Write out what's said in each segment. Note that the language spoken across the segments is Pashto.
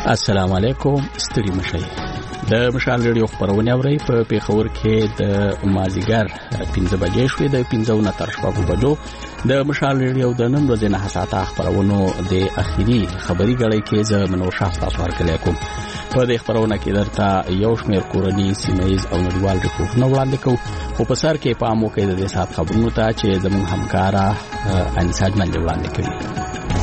السلام علیکم ستړي مشي د مشال ریډیو خبرونه اوري په پیښور کې د مازیګر 15 بجې شوې د 15 نه تر 6 بجو د مشال ریډیو د نن ورځې نه حساسه خبرونه د اخیری خبري غړي کې ز منور شاه تاسو ورکړل کوم په دې خبرونه کې درته یو شمېر کورني سیمایز او نړیوال ریپورتونه وړاندې کوو او په سر کې په امو کې د دې سات خبرونو ته چې زموږ همکارا انساج منځ وړاندې کوي.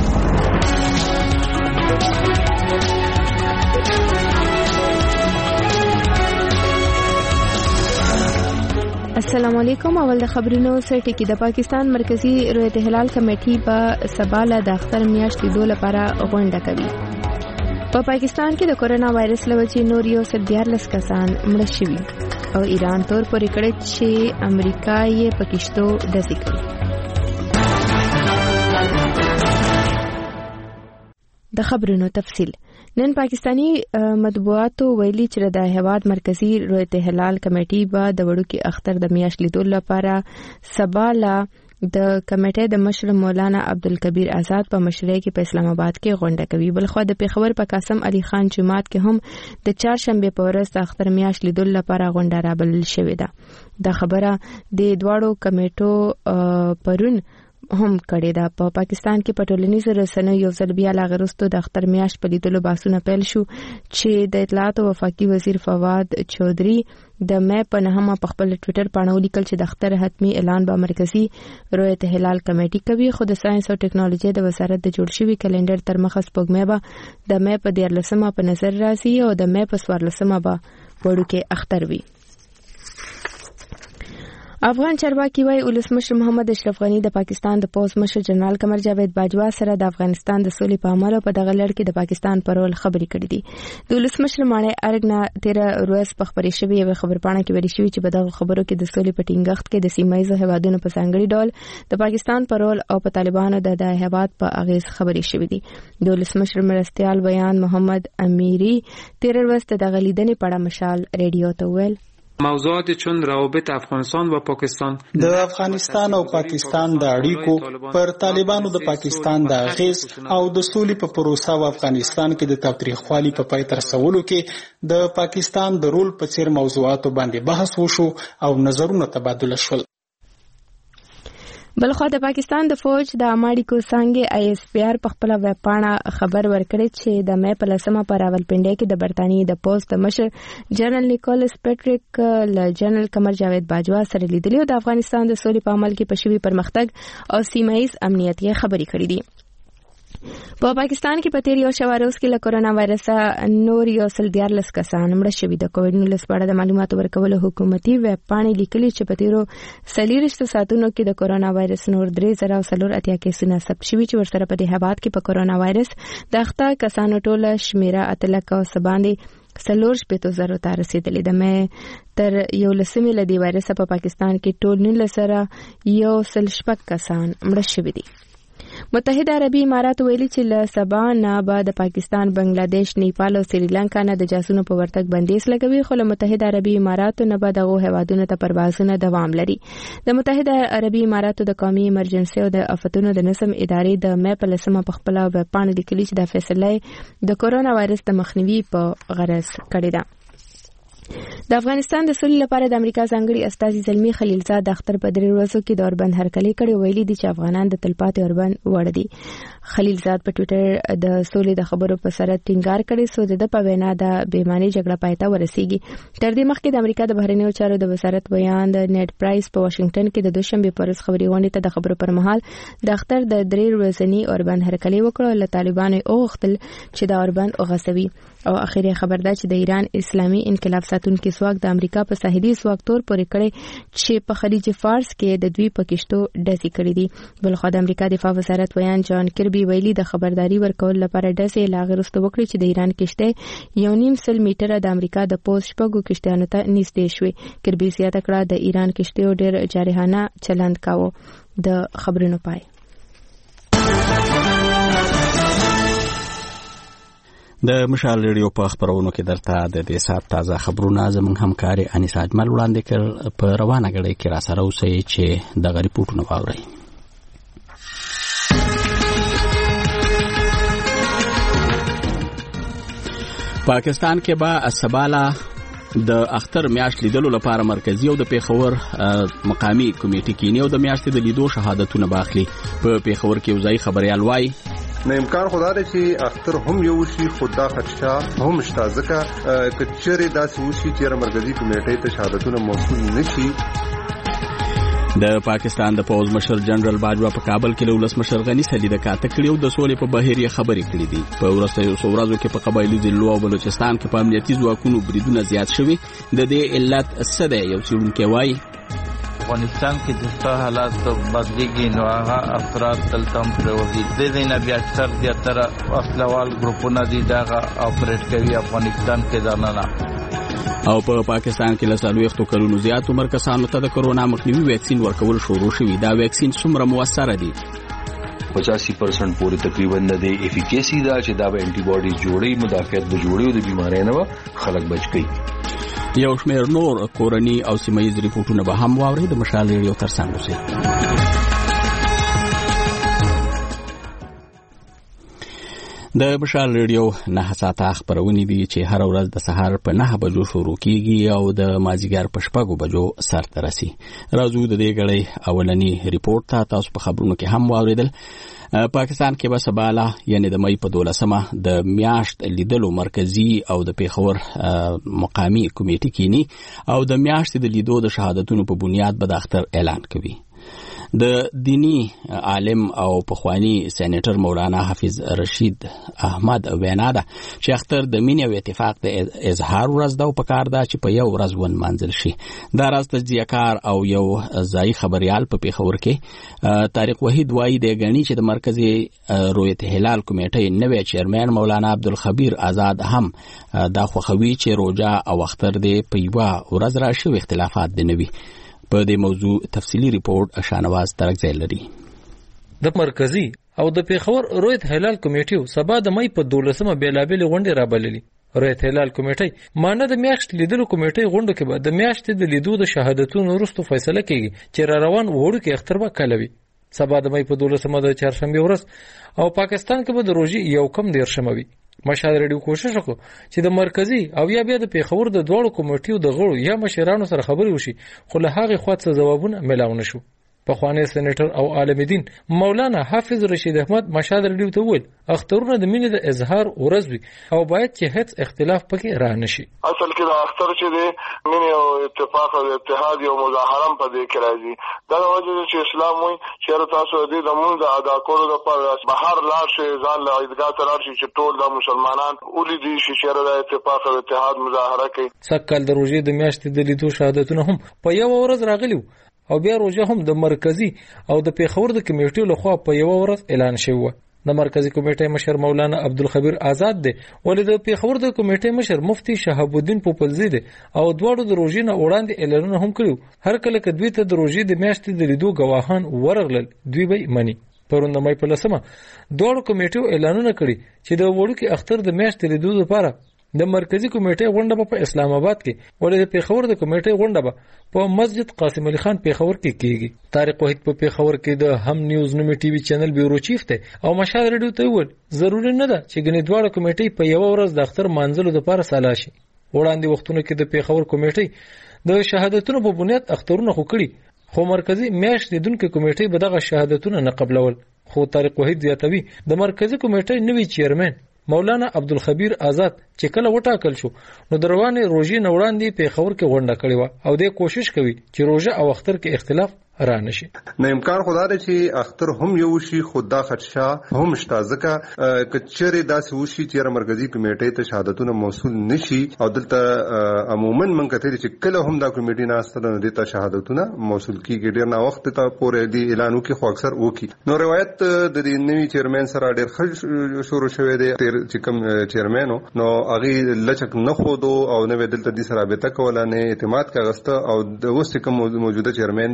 السلام علیکم. اول د خبرونو سره ټکی د پاکستان مرکزی رویت هلال کمیټې په سباله د اختر میاشت لیدو لپاره غونډه کوي. په پاکستان کې د کورونا وایرس لوجې نور یو 14 کسان مړه شوي او ایران تور پورې کړی چې امریکا یې پکشتو ډزې کړي. د خبرونو تفصیل. نن پاکستانی مطبوعاتو ویلي چې د هیواد مرکزی رویت هلال کمیټې به د وړوکی اختر د میاشت لیدو لپاره سباله د کمیټې د مشر مولانا عبدالکبیر آزاد په مشرۍ کې په اسلام آباد کې غونډه کوي. بلخو د پیښور په قاسم علي خان جماعت کې هم د چهارشنبه په ورځ د اختر میاشت لیدو لپاره غونډه رابلل شوې ده. د خبره د دواړو کمیټو پرون هم کړی دا. په پاکستان کې په ټولنیزو رسنیو یو ځل بیا لا غرستو د اختر میاشت په لیدلو بحثونه پیل شو چې د اطلاعات او وفاقي وزیر فواد چودھری د مې په نهمه په خپل ټوئیټر باندې ولیکل چې د اختر حتمی اعلان به مرکزی رویت هلال کمیټې کوي. خو د ساينس او ټیکنالوژي د وزارت د جوړ شوی کلندر تر مخه سپوږمۍ به د مې په 14مه په نظر راځي او د مې په 14مه به وړوکی اختر وي. افغان چارواکي وايي ولسمشر محمد اشرف غنی د پاکستان د پوز مشر جنرال قمر جاوید باجوا سره د افغانستان د سولې په اړه په دغه لړ کې د پاکستان پر ول خبرې کړې دي. د ولسمشر مانه ارګنا 13 ورځ په خبرې شوې یو خبرپاڼه کې ویل شوی چې په دغه خبرو کې د سولې په ټینګښت کې د سیمایي هیوادونو په ځانګړي ډول د پاکستان پر ول او په طالبانو د هیواد په اغیز خبرې شوې دي. د ولسمشر مرستيال بیان محمد امیری 13 ورځ د غلیدنې په اړه مشال ریډیو ته ویل موضوعات چون روابط افغانستان و پاکستان د افغانستان او پاکستان د اړیکو پر طالبانو د پاکستان د اغیز او د سولې په پروسه او افغانستان کې د تاریخوالي په پای تر رسولو کې د پاکستان د رول په څیر موضوعاتو باندې بحث وشو او نظرونه تبادله شول. بلخو د پاکستان د فوج د اماډیکو څنګه آی اس پی آر په خپل ویب پاڼه خبر ورکړی چې د مې په لسمه پر راولپنډي کې د برتانیې د پوسټ مشر جنرال نیکولس پیټریک ل جنرال قمر جاوید باجوا سره لیدلی او د افغانستان د سولې په عمل کې پښوی پرمختګ او سیمایي امنیت کې خبرې کړې دي. په پاکستان کې په تیر یو شواروز کې له کورونا وایرس نور یو 14 کسان مړه شوي. د کووډ-19 په اړه د معلوماتو ورکولو حکومتي ویب پاڼې لیکلي چې په تیرو 40 ساعتونو کې د کورونا وایرس نور 3084 کیسونه ثبت شوي چې ورسره په دې هیواد کې په کورونا وایرس د اخته کسانو ټوله شمیره 800 باندې 450,000 ته رسیدلې ده. مې تر یو لسمې لدی وایرس په پاکستان کې ټول 19 سره یو 16 کسان مړه شوي دي. متحده عربی امارات ویلي چې له سبا نه به د پاکستان، بنگلاديش، نیپال او سریلانکا نه د جاسونو په ورتګ بندیز لګوي، خو له متحده عربی اماراتو نه به دغه هیوادونو ته پروازونه دوام لري. د متحده عربی اماراتو د قومي ایمرجنسي او د آفتونو د نظم ادارې د مې په لسمه په خپل ویب پاڼه لیکلي چې د فیصله د کورونا وایرس د مخنیوي په غرض کړې ده. د افغانستان د سولې لپاره د امریکا ځانګړي استازي زلمی خلیلزاد د اختر په 3 ورځو کې د اوربند هرکلی کړي. ویلي دي چې افغانان د تلپاتې اوربند وړ دي. خلیلزاد په ټوئیټر د سولې د خبرو په سر ټینګار کړي سو د په وینا د بیمانی جګړه پایته ورسیږي. تر دې مخکې د امریکا د بهرنیو چارو د وزارت بیان د نیټ پرایس په واشنگټن کې د دوشنبه پر ورځ خبري غونډې ته د خبرو پر مهال د اختر د 3 ورځنی اوربند هرکلی وکړ. له طالبانو اوغتل چې د اوربند اوغسوي او اخیری خبر ده چې د ایران اسلامي انقلاب ساتونکو ځواک د امریکا په ساحلي ځواک تور پورې کړي چې په خلیج فارس کې د دوی پکشتو ډزې کړې دي. بلخو د امریکا دفاع وزارت بیان جان کربي ویلي د خبرداري ورکول لپاره ډزې لاغرسته وکړي چې د ایران کشته 1.5 میټره د امریکا د پوز شپږو کشتیانو ته نږدې شوې. کربي زیاته کړه د ایران کشتیو ډېر جارحانه چلند کاوه. د خبرونو پای. د مشال ریډیو په خبرونو کې درته د دې سات تازه خبرونه زموږ همکاري انیسا اجمل وړاندې کړ. په روانه غړي کې را سره اوسئ چې د غریپوټونو واورئ. پاکستان کې به سباله د اختر میاشت لیدلو لپاره مرکزی او د پیښور مقامی کمیټې کینی او د میاشتې د لیدو شهادتونه باخلي. په پیښور کې وزای خبريال وای نه امکان خدا دی چې اختر هم یو شي خدا خدشا هم شته ځکه کچره داسې وشي چې مرکزی کمیټې ته شهادتونه موصول نشي. د پاکستان د پوز مشر جنرال باجوا په کابل کې له ولس مشر غنی سلی د کاته کړیو د سولې په بهیر خبرې کړې دي. په ورځو ورځو کې په قبایلی ضلعو او بلوچستان کې په امنیتي ځواکونو بریدونه زیات شوي. د دې علت څه دی؟ یو څېړونکی وایي افغانستان کې د حالات بدلیږي نو هغه افراد دلته هم پرېوځي. د دې نه بیا اکثر زیاتره وسلوال ګروپونه دي دغه اپریټ کوي افغانستان کې دننه. او په پاکستان کې له 40 کلونو زیات عمر کسانو ته د کرونا مخنیوي ویکسین ورکول شروع شوی. دا ویکسین څومره موثر دي؟ 85% پورې تقریبا د افیکیسی دا چې دا به انټي باډي جوړي مدافعت به جوړي او د بیماری نه خلک بچ کی. یو شمېر نور کورنی او سیمایي ریپورتونه به هم واوري. د مشال ریډیو ترڅنګ اوسئ. د مشال ریډیو 9 ساعته خبرونه دي چې هر ورځ د سهار په 9 بجو شروع کیږي او د مازیګر په 6 بجو سرته رسي. راځو د دې غړي اولنی ریپورت تاسو په خبرونو کې هم واوریدل. پاکستان کې به سباله یعنی د مې په 12مه د میاشت لیدلو مرکزی او د پیښور مقامی کمیټې کینی او د میاشت د لیدو د شهادتونو په بنیاد به د اختر اعلان کوي. د دینی عالم او پخوانی سېنیټر مولانا حافظ رشید احمد وینا ده چې اختر د مینې او اتفاق د اظهار ورځ ده او په کار ده چې په یو ورځ ونمانځل شي. دا راز تجزیه‌کار او یو ځای خبريال په پیښور کې طارق وحید وایي د غنی چې د مرکزی رویت هلال کمیټې نوې چیرمن مولانا عبدالخبیر آزاد هم دا خوښوي چې روزه او اختر دې په یو ورځ راشي. اختلافات د نوي په دې موضوع تفصیلی ریپورت شانواز ترکزی لري. د مرکزی او د پیښور رویت هلال کمیټې سبا د مې په 12مه بیلابل غونډه را بللې. رویت هلال کمیټې مانه د میاشت لیدلو کمیټې غونډه کې به د میاشت د لیدو د شهادتونو وروسته فیصله کیږي چې را روان وړو کې اختر به کلوي. سبا د مې په 12مه د چهارشنبه ورځ او پاکستان کې به د روزي یو کم 13مه وي. مشال ریډیو کوشش وکړو چې د مرکزی او یا بیا د پیښور د دوړو کمیټې د غړو یا مشرانو سره خبرې وشي خو له هغه خواته ځوابونه ملاو نشو. پخوانی سېنیټر او عالم دین مولانا حافظ رشید احمد مشال ریډیو ته وویل اخترونه د مینې د اظهار ورځ وي او باید چې هیڅ اختلاف پکې را نشي. اصل کې د اختر چې د مینې او اتفاق او اتحاد او مظاهره په دې کې راځي. دا د وجه چې اسلام وایي چې تاسو دې د مونږ ادا کولو لپاره بهر لاړ شئ ځان له عیدګاه ته لاړ شئ چې ټول د مسلمانان ولیدي چې د اتفاق او اتحاد مظاهره کوي. سکهال د روزي د میاشتې د لیدو شهادتونه هم په یو ورځ راغلیو او بیا روزه هم د مرکزی او د پیښور د کمیټې لخوا په یو ورځ اعلان شوی. د مرکزی کمیټې مشر مولانا عبدالخبیر آزاد دی ولې د پیښور د کمیټې مشر مفتی شهاب الدین پوپلزی دی او دواړو د روزي نه وړاندې اعلانونه هم کړو. هر کله چې دوی ته د روزي د میاشتې د لیدو گواهان ورغلل دوی به منی. پرون د مې په 10مه دواړو کمیټو اعلانونه کړی چې د وړو کې اختر د میاشتې لیدو لپاره د مرکزی کمیټې غونډه په اسلام آباد کې ولې د پیښور د کمیټې غونډه په مسجد قاسم علي خان پیښور کې کیږي. طارق وحید په پیښور کې د هم نیوز نومي ټي وي چینل بیورو چیف ته او مشال ریډیو ته وویل ضروري نه ده چې ګنې دواړه کمیټې په یو ورځ د اختر مانځلو لپاره سالا شي. وړاندې وختونو کې د پیښور کمیټې د شهادتونو په بنیاد اخترونه خو کړي خو مرکزی میاشت لیدونکو کمیټې به دغه شهادتونه نه قبلول. خو طارق وحید زیاتوي د مرکزی کمیټې نوی چیرمن مولانا عبدالخبیر آزاد چې کله وټاکل شو نو دروانه روزي نه وړاندې پیښور کې غونډه کړې و او د کوشش کوي چې روزه او اختر کې اختلاف را نشي. نه امکان خدا دی چې اختر هم یو شي خدا خدشا هم شته ځکه کچره داسې وشي چې مرکزی کمیټې ته شهادتونه موصول نشي او دلته عموما من کته چې کله هم دا کمیټې نه استل نه دي شهادتونه موصول کیږي. ډیر نه وخت ته پورې دی اعلان وکي خو اکثر وکي. نو روایت د دې نوی چیرمن سره ډیر ښه شروع شوې دی چې کوم چیرمنو نو هغه لچک نه خودو او نو دلته دې سره رابطه کوله نه اعتماد کاغسته او د اوس کوم موجوده چیرمن دی نو د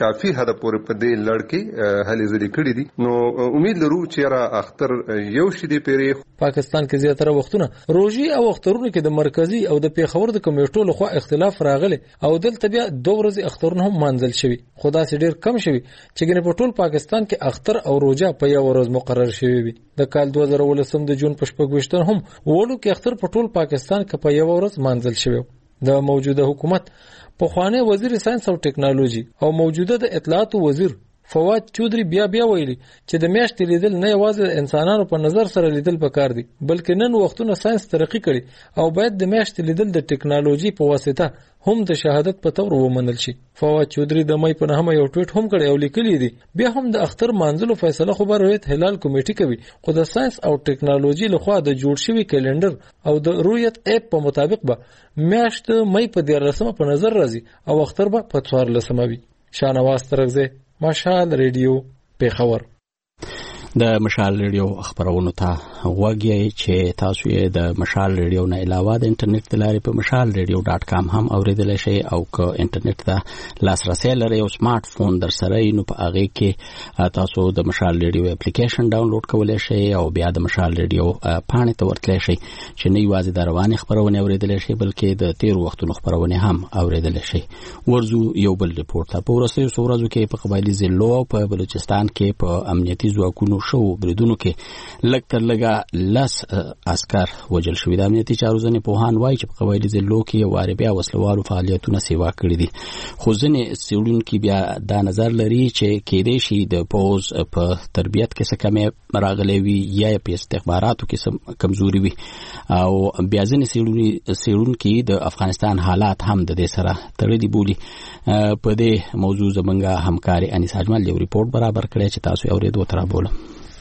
کافي حد پورې په دې لړ کې هلي ځلې کړې دي. نو امید لرو چې را اختر یو شي دی پیری. پاکستان کې زیاتره وختونه روزي او اخترونو کې د مرکزی او د پیښور د کمیټو لخوا اختلاف راغلی او دلته بیا 2 ورځې اخترونه هم مانځل شوی. خدا سي ډیر کم شوی چې ګنې په ټول پاکستان کې اختر او روزه په یو ورځ مقرر شوی وي. د کال 2019 د جون په 28 هم وړو کې اختر په ټول پاکستان کې په یو ورځ مانځل شوی. د موجوده حکومت په خوانه وزیر ساينس او ټیکنالوژي او موجوده د اطلاعات وزیر فواد چودري بیا ویلي چې د میاشتې لیدل نه یوازې انسانانو په نظر سره لیدل پکار دي بلکې نن وختونه ساينس ترقی کړي او باید د میاشتې لیدل د ټیکنالوژي په واسطه هم د شهادت په تور ومنل شي. فواد چودري د مې په نهمه یو ټویټ هم کړی او لیکلی دی بیا هم د اختر مانځلو فیصله خو به رویت هلال کمیټه کوي خو د ساينس او ټیکنالوژي لخوا د جوړ شوی کلندر او د رویت اپ په مطابق به میاشت مې په 14 په نظر راځي او اختر به په 14 وي. شانواز ترغزه مشال ریډیو پیښور. د مشال ریډیو خبرونو ته غوږی چې تاسو یې د مشال ریډیو نه علاوه د انټرنیټ د لارې په mashalradio.com هم اوریدلای شئ او که انټرنیټ ته لاسرسي لرئ او سمارټ فون در سره نو په هغه کې تاسو د مشال ریډیو اپلیکیشن ډاونلوډ کولای شئ او بیا د مشال ریډیو پاڼې ته ورتلای شئ چې نه یوازې د رواني خبرونه اوریدلای شئ بلکې د تیر وختونو خبرونه هم اوریدلای شئ. ورزو یو بل ریپورت په ورسته سورازو کې په قبایلی ضلعو په بلوچستان کې په امنیتي ځواکونو شو بریدونو کې لږ تر لږه لس عسكر وژل شوي. د امنیتي چارو ځینې پوهان وایي چې په قبایلي ضلعو کې یو وارې بیا وسلوالو فعالیتونه سیوا کړي دي خو ځینې څېړونکي بیا دا نظر لري چې کېدای شي د پوز په تربیت کې څه کمې راغلی وي یا په استخباراتو کې کمزوري وي او بیا ځینې څېړونکي د افغانستان حالات هم د دې سره تړلي بولي. په دې موضوع زمونږ همکاري انیس اجمل یو ریپورت برابر کړی چې تاسو اورېدو ته رابولم.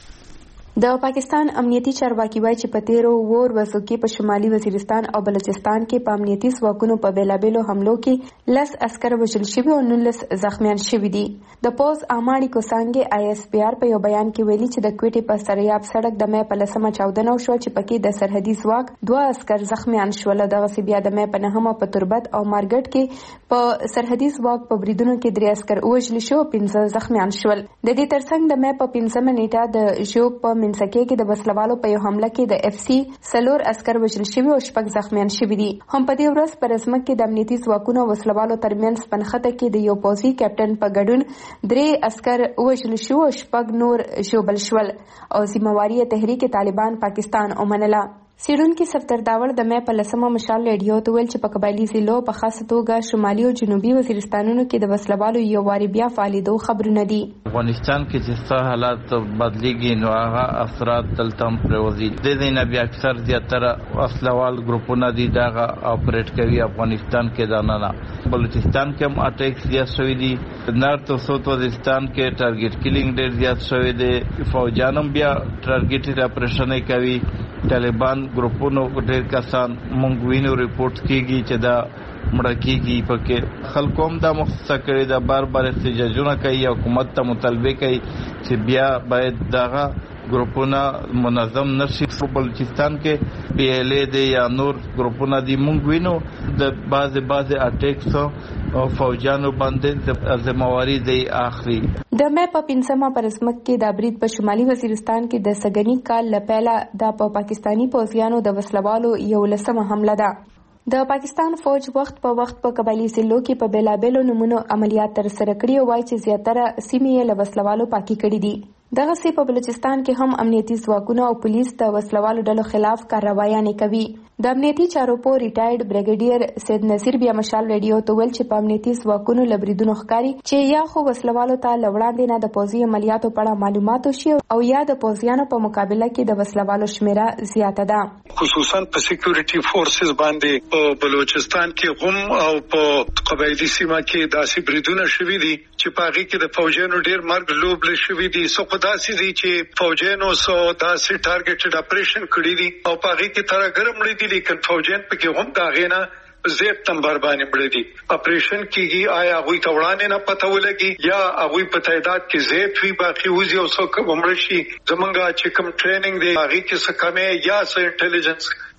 د پاکستان امنیتي چارواکي وایي چې په تیرو ورځو کې په شمالي وزیرستان او بلوچستان کې په امنیتي ځواکونو په بیلابیلو حملو کې 10 عسكر وژل شوي او 19 زخمیان شوي دي. د پوز اماړي کوسانګي ISPR په یو بیان کې ویلي چې د کوټې په سریاب سړک د مې په لسمه چاودنه وشوه چې پکې د سرحدي ځواک 2 عسكر زخمیان شول. دغه بیا د مې په نهمه په تربت او مارګټ کې په سرحدي ځواک په بریدونو کې 3 عسكر وژل شو او 15 زخمیان شول. د دې ترڅنګ د مې په 15 نیټه د ژوب په منځکې کې د وسلوالو په یو حمله کې د FC 4 عسكر وژل شوي او 6 زخمیان شوي دي. هم په دې ورځ په رسمت کې د امنیتي ځواکونو وسلوالو ترمنځ پنخته کې د یو پوځي کیپټن په ګډون 3 عسكر وژل شو او 6 نور ژوبل شول او ذمہواری تحریک طالبان پاکستان ومنله. سیډونکو سفتر داور د مې په لسمه مشال ریډیو ته ویل چې په قبایلی ضلعو په خاصه توګه شمالي او جنوبي وزیرستانونو کې د وسلوالو یو واری بیا فعالیدو خبرونه دي. افغانستان کې چې څه حالات بدلیږي نو هغه اثرات دلته هم پروزي. د دې نه بیا اکثر زیاتره وسلوال ګروپونه دي دا اپریټ کوي افغانستان کې دانه. بلوچستان کې هم اٹیک زیات شوی دي. نارت او ساوث وزیرستان کې ټارګټ کیلینګ ډیر زیات شوی دي. فوجانم بیا ټارګټ اپریشن کوي. طالبان ګروپونو ډېر کسان مونږ وینو ریپورت کیږي چې دا مړه کیږي پکې خلکو هم دا مخصصه کړي دا بار احتجاجونه کوي او حکومت ته مطالبه کوي چې بیا باید دغه ګروپونه منظم نشي. بلوچستان کې PLA دی یا نور ګروپونه دي مونږ وینو د بعض اٹیکس او فوجانو باندې ذمہواری دی اخلي. د مې په 15مه پر رسمت کې د برید په شمالي وزیرستان کې د سګنی کال لپاره د پاکستانی پوځیانو د وسلوالو یو لسمه حمله ده. د پاکستان فوج وخت په قبایلی ضلعو کې په بیلابیلو نمونو عملیات تر سره کړي او وايي چې زیاتره سیمې یې له وسلوالو پاکي کړي دي. دغه سی په بلوچستان کې هم امنیتي ځواکونه او پولیس د وسلوالو ډلو خلاف کاروایانې کوي. د امنیتي چارو په ریټایرډ بریګیډیر سید نصیر بیا مشال ریډیو ته ویل چې په امنیتي ځواکونو لبریدونو ښکاری چې یا خو وسلوالو ته لوړاندې نه د پوځي عملیاتو په اړه معلومات وشي او یا د پوځیانو په مقابله کې د وسلوالو شمیره زیاته ده. خصوصا په سکیورټي فورسز باندې په بلوچستان کې هم او په قبایلی سیمه کې داسې بریدونه شوي دي چې په هغه کې د فوجانو ډیر مرګ لوبل شوي دي. سو داسې دي چې فوجانو سو داسې ټارګټډ اپریشن کړی دي او په هغه کې تر ګرم لري دي لیکن فوجان په کې هم دا غینا زیات نمبر باندې مړ دي. اپریشن کیږي آیا هغه ته وړاندې نه پته ولګي یا هغه په تعداد کې زیات وي باقي وزي او څوک ومړ شي. زمونږه چې کوم ټریننګ دی هغه کې څه کمه یا څه انټيليجنس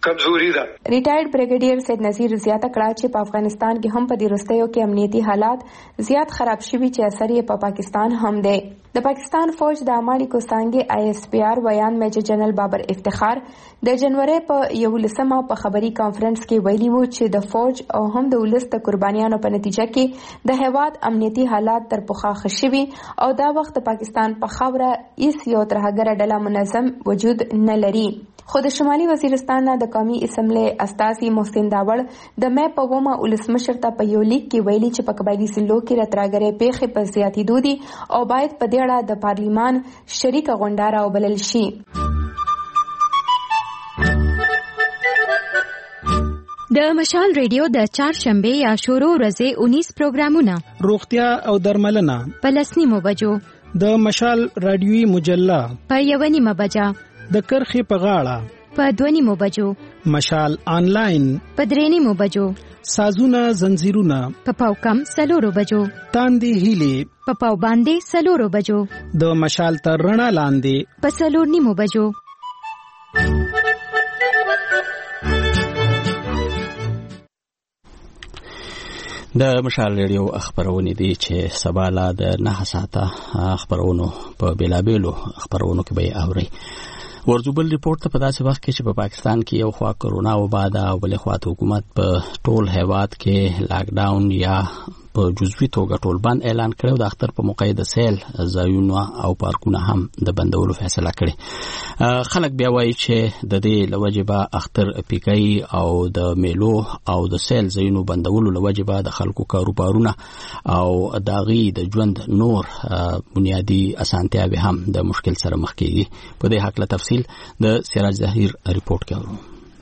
کمزوري ده. ریټایرډ بریګیډیر سید نذیر زیاته کړه چې په افغانستان کې هم په دې وروستیو کې امنیتي حالات زیات خراب شوي چې اثر یې په پاکستان هم دی. د پاکستان فوج د اماړي کوسانګي ISPR ویان میجر جنرال بابر افتخار د جنوري په 11مه په خبري کانفرنس کې ویلي وو چې د فوج او هم د ولس د قربانیانو په نتیجه کې د هیواد امنیتي حالات تر پخوا ښه شوي او دا وخت د پاکستان په خاوره هیڅ یو ترهګره ډله منظم وجود نه لري. خو د شمالي وزیرستان نه د قومي اسمبلی استازي محسن داوړ د مې په 2 ولسمشر ته په یو لیک کې ویلي چې په قبایلي سلو کې راتراګرې پیښې په زیاتېدو دي او باید په دې اړه د پارلیمان شریک غونډه راوبلل شي. د مشال ریډیو د چهارشنبه یا شروع ورځې 19 پروګرامونه روغتیا او درملنه په 10 بجو، د مشال رادیوي مجله په 1 بجه، د کرخي په غاړه په 2 بجو، مشال آنلاین په 3 بجو، سازونه زنجیرونه په پاو کم 4 بجو، تاندې هیلي په پاو باندې 4 بجو، د مشال تر رڼا لاندې په 4 بجو. د مشال ریډیو خبرونه دي چې سبا لا د 9 ساعته خبرونو په بیلابېلو خبرونو کې به اوري. ورزوبل ریپورت په داسې وخت کې چې په پاکستان کې یو خوا کرونا وبا ده او بل خوا حکومت په ټول هیواد کې لاک ډاون یا په جزوي توګه ټول بند اعلان کړو. د اختر په موقع د سیل ځایونه او پارکونه هم د بندولو فیصله کړې. خلک بیا وایي چې د دې لوجبه اختر پیکای او د میلو او د سیل ځایونو بندولو لوجبه د خلکو کاروبارونه او داغي د ژوند نور بنیادی اسانتیاوي هم د مشکل سره مخ کیږي. په دې حق له تفصیل د سراج ظهیر ریپورت کوي.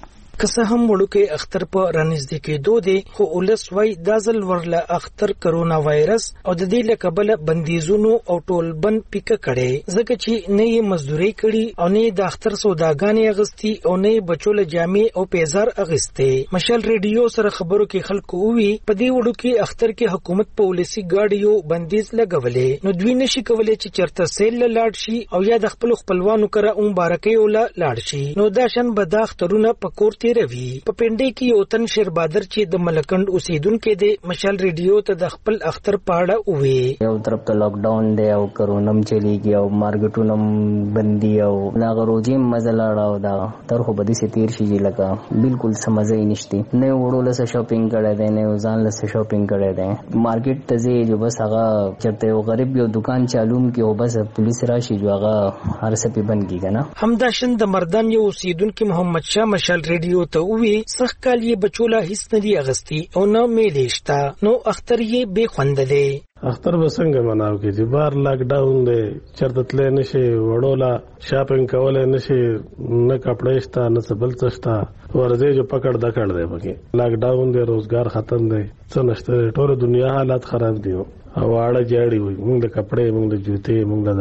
کسه هم وړوکی اختر په رانږدې کېدو دی، خو ولس وای دا ځل ورله اختر کرونا وایرس او د دې له کبله بندیزونو او ټول بند پیکه کړي، ځکه چې نه یې مزدوري کړي او نه د اختر سوداګانې اغستی او نه بچو له جامې او پیزار اغسته. مشال ریډیو سره خبرو کې خلکو وی په دې وړوکی اختر کې حکومت په ولسی گاډیو بندیز لګولې، نو دوی نشي کولای چې چرته سیل لاړ شي او یا د خپل خپلوانو کره مبارکي ولا لاړ شي. نو دا شن بد اخترونه پکور روي په پنډي کې یو تن شیربادر چې د ملکند اوسیدونکو د مشال ریډیو ته د خپل اختر پاړه وې. یو طرف ته لاک ډاون دی او کرونم چلیږي او مارکیټونم بندي او لاغروجي مزلاړه دا تر خو بدی سي تیر شي لکه بالکل سمځي نشته، نه وړول سره شاپینګ کړه دی نه ځان له شاپینګ کړه دی، مارکیټ ته ځي جو بس هغه چرته یو غریب یو دکان چالوم کې او بس پولیس راشي جو هغه هر څه په بند کیږي نه. همداشن د مردان یو اوسیدونکو محمد شاه مشال ریډیو ته وی سخت کال یې بچوله هیڅ نه دی اغستی او نه میلیشتا، نو اختر یې بے خوند دی. اختر به څنګه مناو کې چې بار لاک ډاون دی، چرته تللی نشي، وړوله شاپینګ کولای نشي، نه کپڑے شته نه څه بل څه شته، ورځې جو پکړ دکړ دی پکې لاک ډاون دی، روزګار ختم دی، څه نشته، ټول دنیا حالات خراب دي او اړه جاړي وي، موږ د کپڑے موږ د جوتې موږ د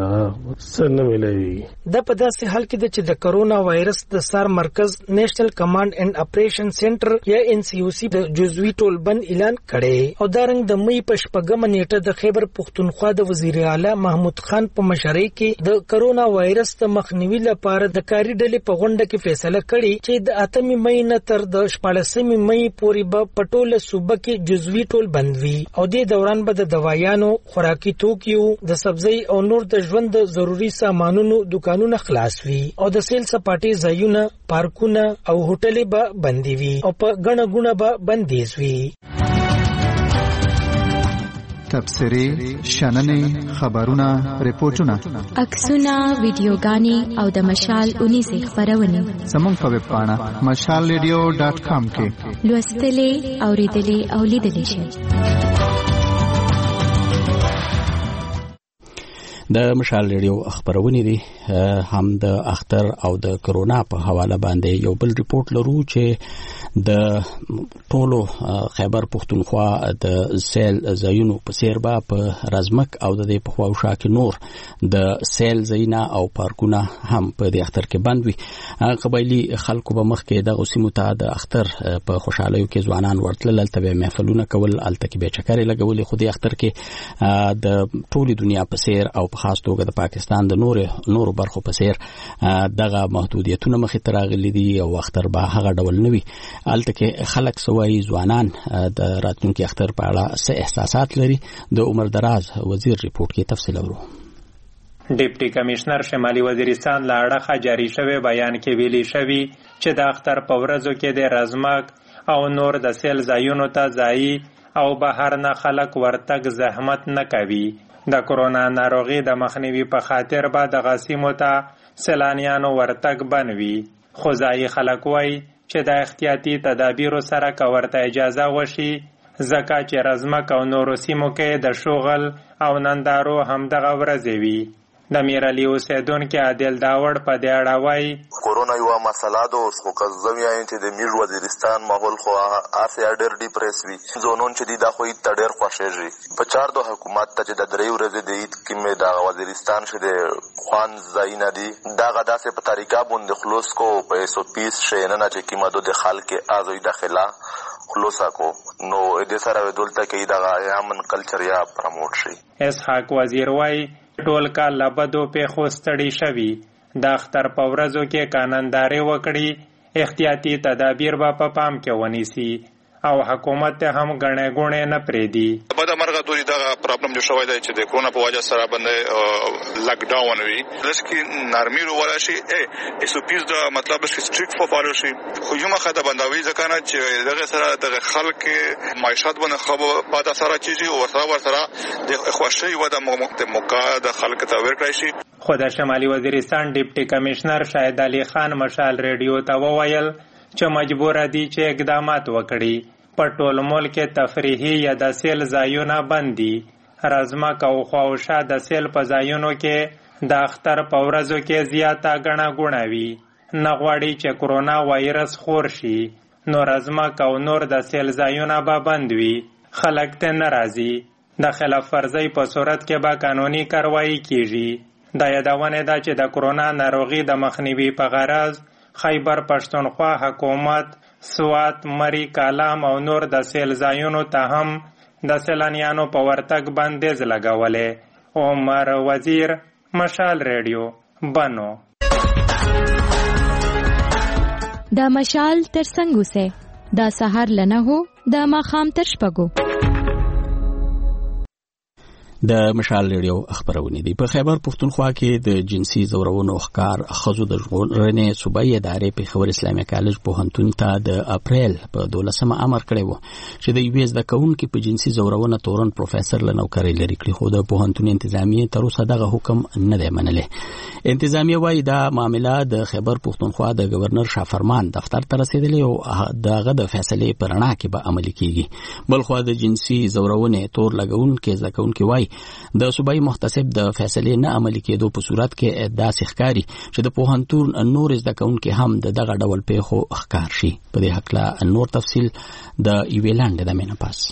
څه نه ملوي. د په داسې حال کې چې د کرونا وایرس د سار مرکز نېشنل کمانډ اینڈ اپریشن سنټر یا NCOC د جزوي ټول بند اعلان کړي او دارنګ د مې په 8 نیټه د خیبر پختونخوا د وزیر اعلی محمود خان په مشرۍ کې د کرونا وایرس د مخنیوي لپاره د کاري ډلې په غونډه کې فیصله کړې چې د 8 مې نه تر د 14 مې پورې به پټوله صوبه کې جزوي ټول بند وي او د دوران به د دوايانو، خوراکي توکیو، د سبزی او نور د ژوند د ضروري سامانونو دکانونه خلاص وي او د سیل سپاټي ځایونه، پارکونه او هوټلې به بندي وي او په غڼه غونه به بندیز وي. تبصرې، شننې، خبرونه، ریپورتونه، عکسونه، ویډیوګانې او د مشال 19 خبرونه زموږ په ویب پاڼه mashalradio.com کې لوستلې، اوریدلې او لیدلې شئ. د مشال ریډیو خبرونه دي هم د اختر او د کرونا په حواله باندې یو بل ریپورت لرو چې د ټولو خیبر پښتونخوا د سیل ځایونو په څیر به په رزمک او د دې په خواوشا کې نور د سیل ځایونه او پارکونه هم په دې اختر کې بند وي. قبایلی خلکو به مخکې دغه سیمو ته د اختر په خوشحالیو کې ځوانان ورتلل، هلته به محفلونه کول، هلته کې به چکرې لګولې. خو دې اختر کې د ټولې دنیا په څیر او په خاص توګه د پاکستان د نورو برخو په څیر دغه محدودیتونه مخې ته راغلي دي او اختر به هغه ډول نه وي. هلته کې خلک سوایي ځوانان د راتلونکي اختر په اړه څه احساسات لري. د عمر دراز وزیر ریپورت کې تفصیل اورو. ډیپټي کمشنر شمالي وزیرستان له اړخه جاری شوی بیان کې ویلي شوی چې د اختر په ورځو کې د رزمک او نور د سیل ځایونو ته ځایي او بهر نه خلک ورتګ زحمت نه کوي. د کرونا ناروغي د مخنیوي په خاطر به دغه سیمو ته سیلانیانو ورتګ بند وي. خو ځایي خلک وایي چې د احتیاطي تدابیرو سره که ورته اجازه وشي، ځکه چې رزمک او نورو سیمو کې د شغل او نندارو همدغه ورځې وي. د میرعلي اوسیدونکي عادل داوړ په دې اړه وایي کورونا یوه مسله ده اوس، خو که زه وایم چې د میږ وزیرستان ماحول خو هسې ډېر ډیپریس وي. ځوانان چې دي دا خو عید ته ډېر خوښېږي. په چار دو حکومت ته چې د 3 ورځې د عید کې مې دغه وزیرستان چې د خوان ځایونه دي دغه داسې په طریقه باندې خلوص کو په SOPs شیننه چې قیمتو د خلک ازوی داخله خلوصا کو نو دې سره دلته کې دغه امن کلچر یا پروموټ شي. اسحاق وزیر وایي ټول کال له بدو پیښو ستړي شوي. د اختر په ورځو کې قانونداري وکړي، احتیاطي تدابیر به په پام کې ونیسي او حکومت ته هم غړې غونې نه پریدي. بده مرغه دوی دا پرابلم جو شوی دی چې د کرونا په وجه سره باندې لاک ډاون وي. لکه نرمي ولا شي SOPs دا مطلب چې سټریکټ فالو شي. خو یو مخه دا بندوي ځکه نه چې دغه سره د خلک معیشت باندې خو بعد سره چیزي او سره د خوشي و د موقع د خلک ته ورکړی شي. خو د شمالي وزیرستان ډیپټي کمشنر شاهد علي خان مشال ریډیو ته وویل چې مجبور دي چې اقدامات وکړي. په ټول ملک کې تفریحي یا د سیل ځایونه بند دي. رزمک او خواوشا د سیل په ځایونو کې د اختر په ورځو کې زیاته ګڼه ګوڼه وي. نه غواړي چې کرونا وایرس خور شي، نو رزمک او نور د سیل ځایونه به بند وي. خلک ته نه راځي. د خلاف ورزۍ په صورت کې به قانوني کاروایی کیږي. د یادونه ده چې د کرونا ناروغي د مخنیوي په غرض خیبر پښتونخوا حکومت سوات، مری، کالام او نور د سیل ځایونو ته هم د سیلانیانو په ورتګ بندیز لګولې. عمر وزیر، مشال ریډیو، بنو. د مشال تر څنګ اوسه د سحر لنه هو د ماخام تر شپږو. د مشال ریډیو خبرونه دي. په خیبر پښتونخوا کې د جنسي زورونو ښکار خزو د ژغورنې صوبایي ادارې په خبر اسلامي کالج پوهنتون ته د اپریل په 12 امر کړی و چې د یوې زده کوونکي په جنسي زورونه تورن پروفیسور له نوکرۍ لري کړی، خو د پوهنتون انتظامیه تر اوسه دغه حکم نه دی منلی. انتظامیه وايي دا معامله د خیبر پښتونخوا د گورنر شافرمان دفتر ته رسیدلې او دغه د فیصلې پر رڼا کې به عملي کیږي. بلخو د جنسي زورونه تور لګونکي زده کوونکي وايي د صوبایي محتسب د فیصلې نه عملي کېدو په صورت کې داسې ښکاري چې د پوهنتون نور زده کوونکي هم دغه ډول پیښو ښکار شي. په دې هکله نور تفصیل د یوې لنډې دمې نه پس.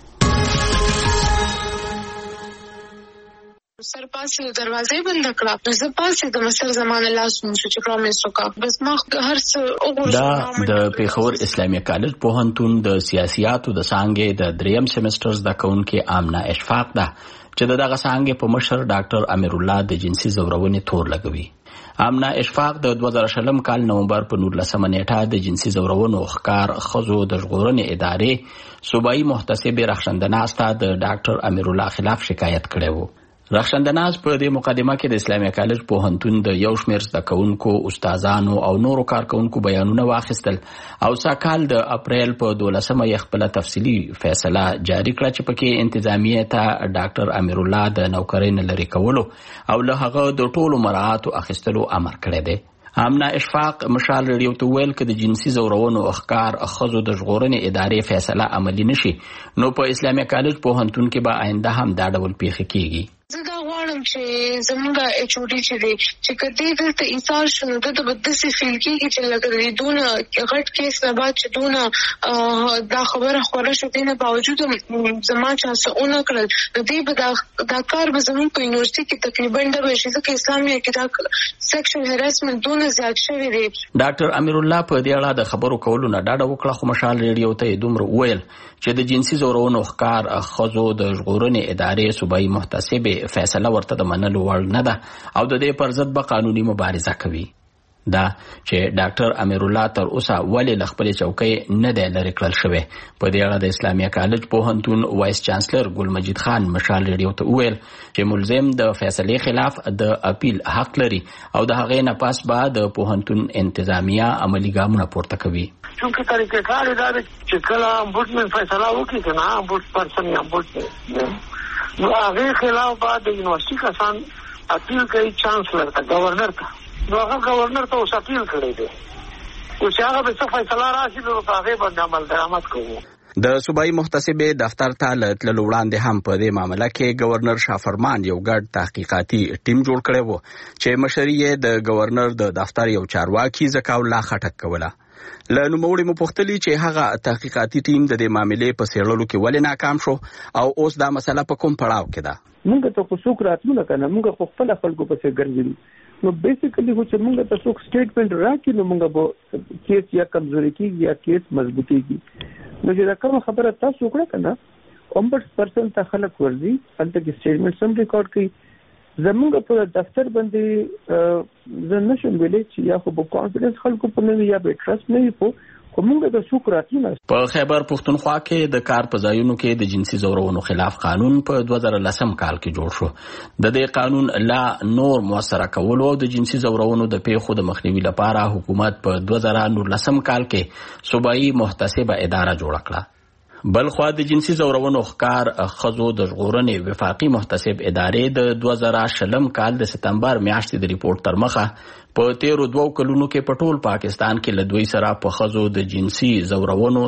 سر پاسې دروازې بند کړه، زه پاسې د مستر زمانه لاس ونیسو چې پرومیس وکړه، بس ما هر څه وګورم. دا د پیښور اسلامي کالج پوهنتون د سیاسياتو د څانګې د 3م سیمستر زده کوونکي آمنه اشفاق ده چې دغه څانګې په مشر ډاکټر امیر الله د جنسي زورونې تور لګوي. آمنه اشفاق د 2020 کال نومبر په 19 نیټه د جنسي زورونو ښکار خزو د ژغورنې ادارې صوبایي محتسب رخشندناز ته د ډاکټر امیر الله خلاف شکایت کړی و. رخشندناز په دې مقدمه کې د اسلامي کالج پوهنتون د یو شمېر زده کوونکو، استادانو او نورو کارکونکو بیانونه واخیستل او ساکال د اپریل په 12 یې خپل تفصیلي فیصله جاری کړه چې پکې انتظامیه ته ډاکټر امیر الله د نوکرۍ نه لرې کولو او له هغه د ټولو مراعاتو اخیستلو امر کړی دی. آمنه اشفاق مشال ریډیو ته ویل چې د جنسي زورونو ښکار خزو د ژغورنې ادارې فیصله عملي نشي، نو په اسلامي کالج پوهنتون کې به آینده هم دا ډول پیښې کیږي. زه دا غواړم وایم چې زمونږ ایچ او ډي چې دی چې کدی دلته ایثار شنو د بدسي فیل کیږي چې لکه دونه غټ کیس نه بعد چې دونه دا خبره خوره شو دینه باوجود زما چې څونه کړل د دې به دا کار به زموږ په یونیورسيټي کې تقریبا د بشي ځکه اسلامي کې دا سیکشن هراسمنت دونه زیات شوی دی. ډاکټر امیر الله په دې اړه د خبرو کولو نه ډاډه وکړه خو مشال ریډیو ته دومره ویل چې د جنسي زورونو ښکار خزو د ژغورنې ادارې صوبایي محتسبه فیصله ورته د منلو وړ نه ده او د دې پر ضد به قانوني مبارزه کوي. دا چې ډاکټر امیر الله تر اوسه ولې لخپل چوکۍ نه دی لري کړل شوی. په دې اړه د اسلامي کالج پوهنتون وایس چانسلر ګل مجید خان مشال ریډیو ته وویل چې ملزم د فیصلې خلاف د اپیل حق لري او د هغې نه پس به د پوهنتون انتظامیه عملي ګامونه پورته کوي. چونکه طریقې کار دا چې کله امبوډسمن فیصله وکړي که نه امبوډ پرسن یا امبوډ نو هغې خلاف به د یونیورسټي کسان اپیل کوي چانسلر ته ګورنر ته نو هغه ګورنر ته اوس اپیل کړی دی او چې هغه به څه فیصله راشي نو په هغې باندې عمل درآمد کوو. د صوبایي محتسبې دفتر ته له تللو وړاندې هم په دې معامله کې ګورنر شافرمان یو ګډ تحقیقاتي ټیم جوړ کړی و چې مشري یې د ګورنر د دفتر یو چارواکي زکاولا خټک کوله. له نوموړي مو پوښتلي چې هغه تحقیقاتي ټیم د دې معاملې په څېړلو کې ولې ناکام شو او اوس دا مسله په کوم پړاو کې ده. موږ ته خو څوک راتلو نه کنه موږ خو خپل خلکو پسې ګرځېدو نو بیسیکلی خو چې موږ ته څوک سټیټمنټ راکړي نو موږ به کیس یا کمزوري کیږي یا کیس مضبوطیږي. نو چې دا کوم خبره تاسو وکړه کنه ombudsperson ته خلک ورځي هلته کې سټیټمنټ سم ریکارډ کوي زموږ په دفتر باندې زه نشم ویلی چې یا خو به کانفیډنس خلکو په نه یا به ټرست نه وي خو موږ د څوک راتلو. په خیبر پښتونخوا کې د کار په ځایونو کې د جنسي زورونو خلاف قانون په 2010 کال کې جوړ شو. د دې قانون لا نور موثره کولو او د جنسي زورونو د پیښو د مخنیوي لپاره حکومت په 2019 کال کې صوبایي محتسبه اداره جوړ کړه. بلخوا د جنسي زورونو ښکار خزو د ژغورنې وفاقي محتسب ادارې د 2020 کال د سپتمبر میاشتې د ریپورت تر مخه په 13 کلونو کې په ټول پاکستان کې له دوی سره په خزو د جنسي زورونو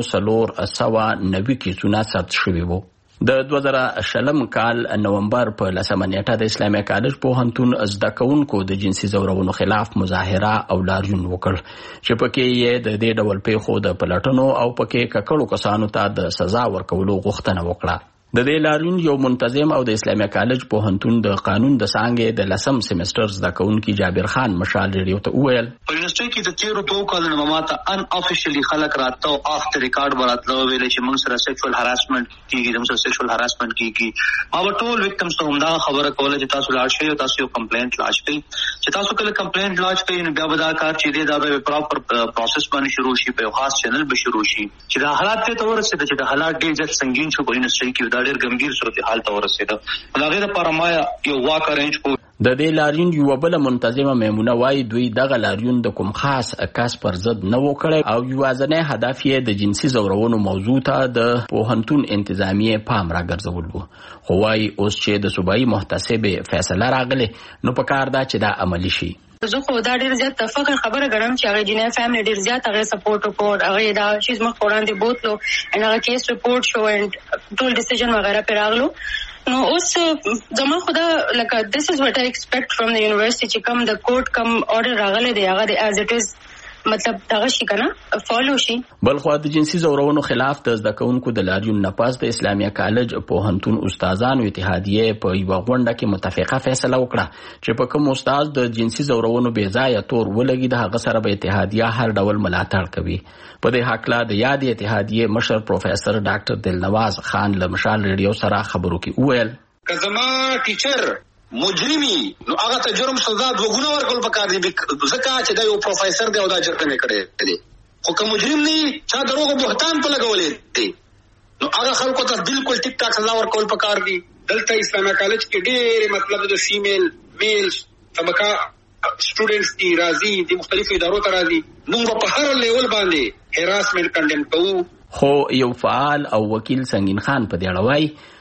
490 کیسونه ثبت شوي وو. د 2020 کال نومبر په 10 نیټه د اسلامي کالج پوهنتون زده کوونکو د جنسي زورونو خلاف مظاهره او لاریون وکړ چې پکې یې د دې ډول پیښو د پلټنو او پکې ککړو کسانو ته د سزا ورکولو غوښتنه وکړه. د دې لاریون یو منتظم او د اسلامي کالج پوهنتون د قانون د څانګې د 10 سیمستر زده کوونکي جابر خان مشال ریډیو ته وویل په یونیورسيټي کې د 13 کالونو ماته ان افیشلی خلک راته اف د ریکارډ وراتلو ویل چې موږ سره سیکشوال هراسمنت کیږي موږ سره سیکشوال هراسمنت کیږي او ټول وکټمز ته همدا خبره کوله چې تاسو لاړ شئ او تاسو یو کمپلینټ لاج کړئ چې تاسو کله کمپلینټ لاج کړئ نو بیا به دا کار چې دی دا به پراپر پروسس باندې شروع شي په خاص چینل به شروع شي چې دا حالات ته ورسېد چې دا حالات ډېر سنگین شو په یونیورسيټي کې دا ډېر ګمګیر صورت حال ته ورسېد دا غیر لپاره ما یو واک ارینج کو. د دې لاریون یو بل منتظمه میمونه وای دوی دغه لاریون د کوم خاص کس پر ضد نه وکړي او یوازینی هدف یې د جنسي زورونو موضوع ته د پوهنتون انتظامیه پام راګرځول وو. خو وای اوس چې د صوبایي محتسبه فیصله راغله نو په کار دا چې دا عملی شي. زه خو دا ډیر زیات فخر خبره ګڼم چې هغه جنې فیملی ډیر زیات هغه سپورټ وکړ هغه دا شیز مخ وړاندې بوتلو ان هغه کیس ریپورت شو اند ټول ډیسیژن وغیرہ پر راغلو. نو اوس زما خدا لکه this is what I expect from the university چې کوم د کورټ کوم order راغله دی هغه as it is مطلب دغه شي کنه فالو شي. بلخوا د جنسي زورونو خلاف د زده کوونکو د لاریون نه پاس د اسلامي کالج پوهنتون استادانو اتحادیه په یو غونډه کې متفقه فیصله وکړه چې په کوم استاد د جنسي زورونو بې ځایه تور ولګي د هغه سره به اتحادیه هر ډول ملاتړ کوي. په دې حق لا د یاد اتحادیه مشر پروفیسور ډاکټر دلنواز خان له مشال ریډیو سره خبرو کې وویل که زما ټیچر مجرمي نو هغه ته جرم سزا دوګونه ورکول پکار دي ځکه چې دا یو پروفیسور دی او دا جرم یې کړی دی. خو که مجرم نه چا دروغ بهتان په لګولې دي نو هغه خلکو ته بالکل ټیک ټاک سزا ورکول پکار دي. دلته اسلامي کالج کې ډېر مطلب د فیمیل میل طبقه سټوډنټس دي راځي د مختلفو ادارو ته راځي موږ په هر لیول باندې هراسمنت کنډم کوو. خو یو فعال او وکیل سنگین خان په دې اړه وایي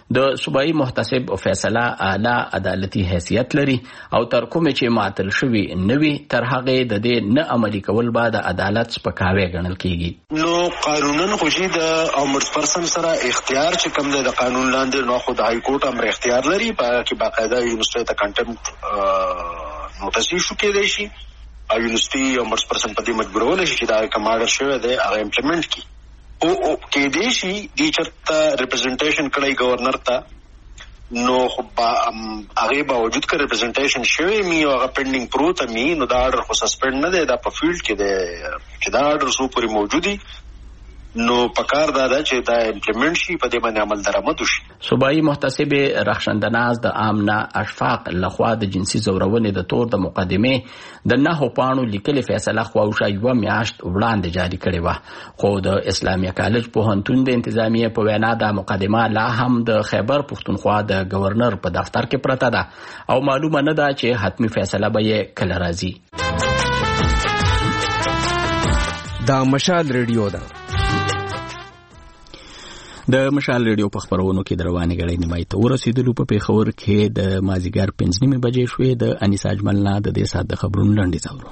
د صوبایي محتسب فیصله اعلی عدالتي حیثیت لري او تر کومه چې معطل شوی نوي تر هغه د دې نه عملي کول به د عدالت سپکاوی ګڼل کیږي. نو قانونا خو چې د امرز پرسن سره اختیار چې کوم د قانون لاندې نو خو د های کورټ امر اختیار لري په کې باقاعده یونیورسيټي ته کنټمپټ نوټس ایشو کېدای شي او یونیورسيټي امرز پرسن په دې مجبورول شي چې دا کماډر شوی دی هغه امپلیمنٹ کی او کې دې شي د چرته ریپرزنټیشن کړی گورنر ته نو خو هغه باوجود که ریپرزنټیشن شوی می او هغه پینډینګ پروت می نو دا آرډر خو سسپند نه دی دا په فیلډ کې دی چې دا آرډر سو پوری موجودي نو پکار دا چې دا امپلیمنٹ شي په دې باندې عمل درآمد وشي. صوبایي محتسب رخشندناز د آمنا اشفاق لخوا د جنسي زورونې د تور د مقدمه د 9 پاڼو لیکلي فیصله خواوشا یو میاشت وړاندې جاری کړې و خو د اسلامي کالج پوهنتون د انتظامیه په وینا د مقدمه لا هم د خیبر پښتونخوا د گورنر په دفتر کې پرته ده او معلومه نه ده چې حتمی فیصله به یې کله راځي. دا مشال ریډیو ده. د مشال ریډیو په خبرونو کې روانې غړې نیمای ته ورسېدلو په پیښور کې د مازیګر 5 بجې شوې د انیس اجمل نه د دې سات د خبرونو لنډیز اورو.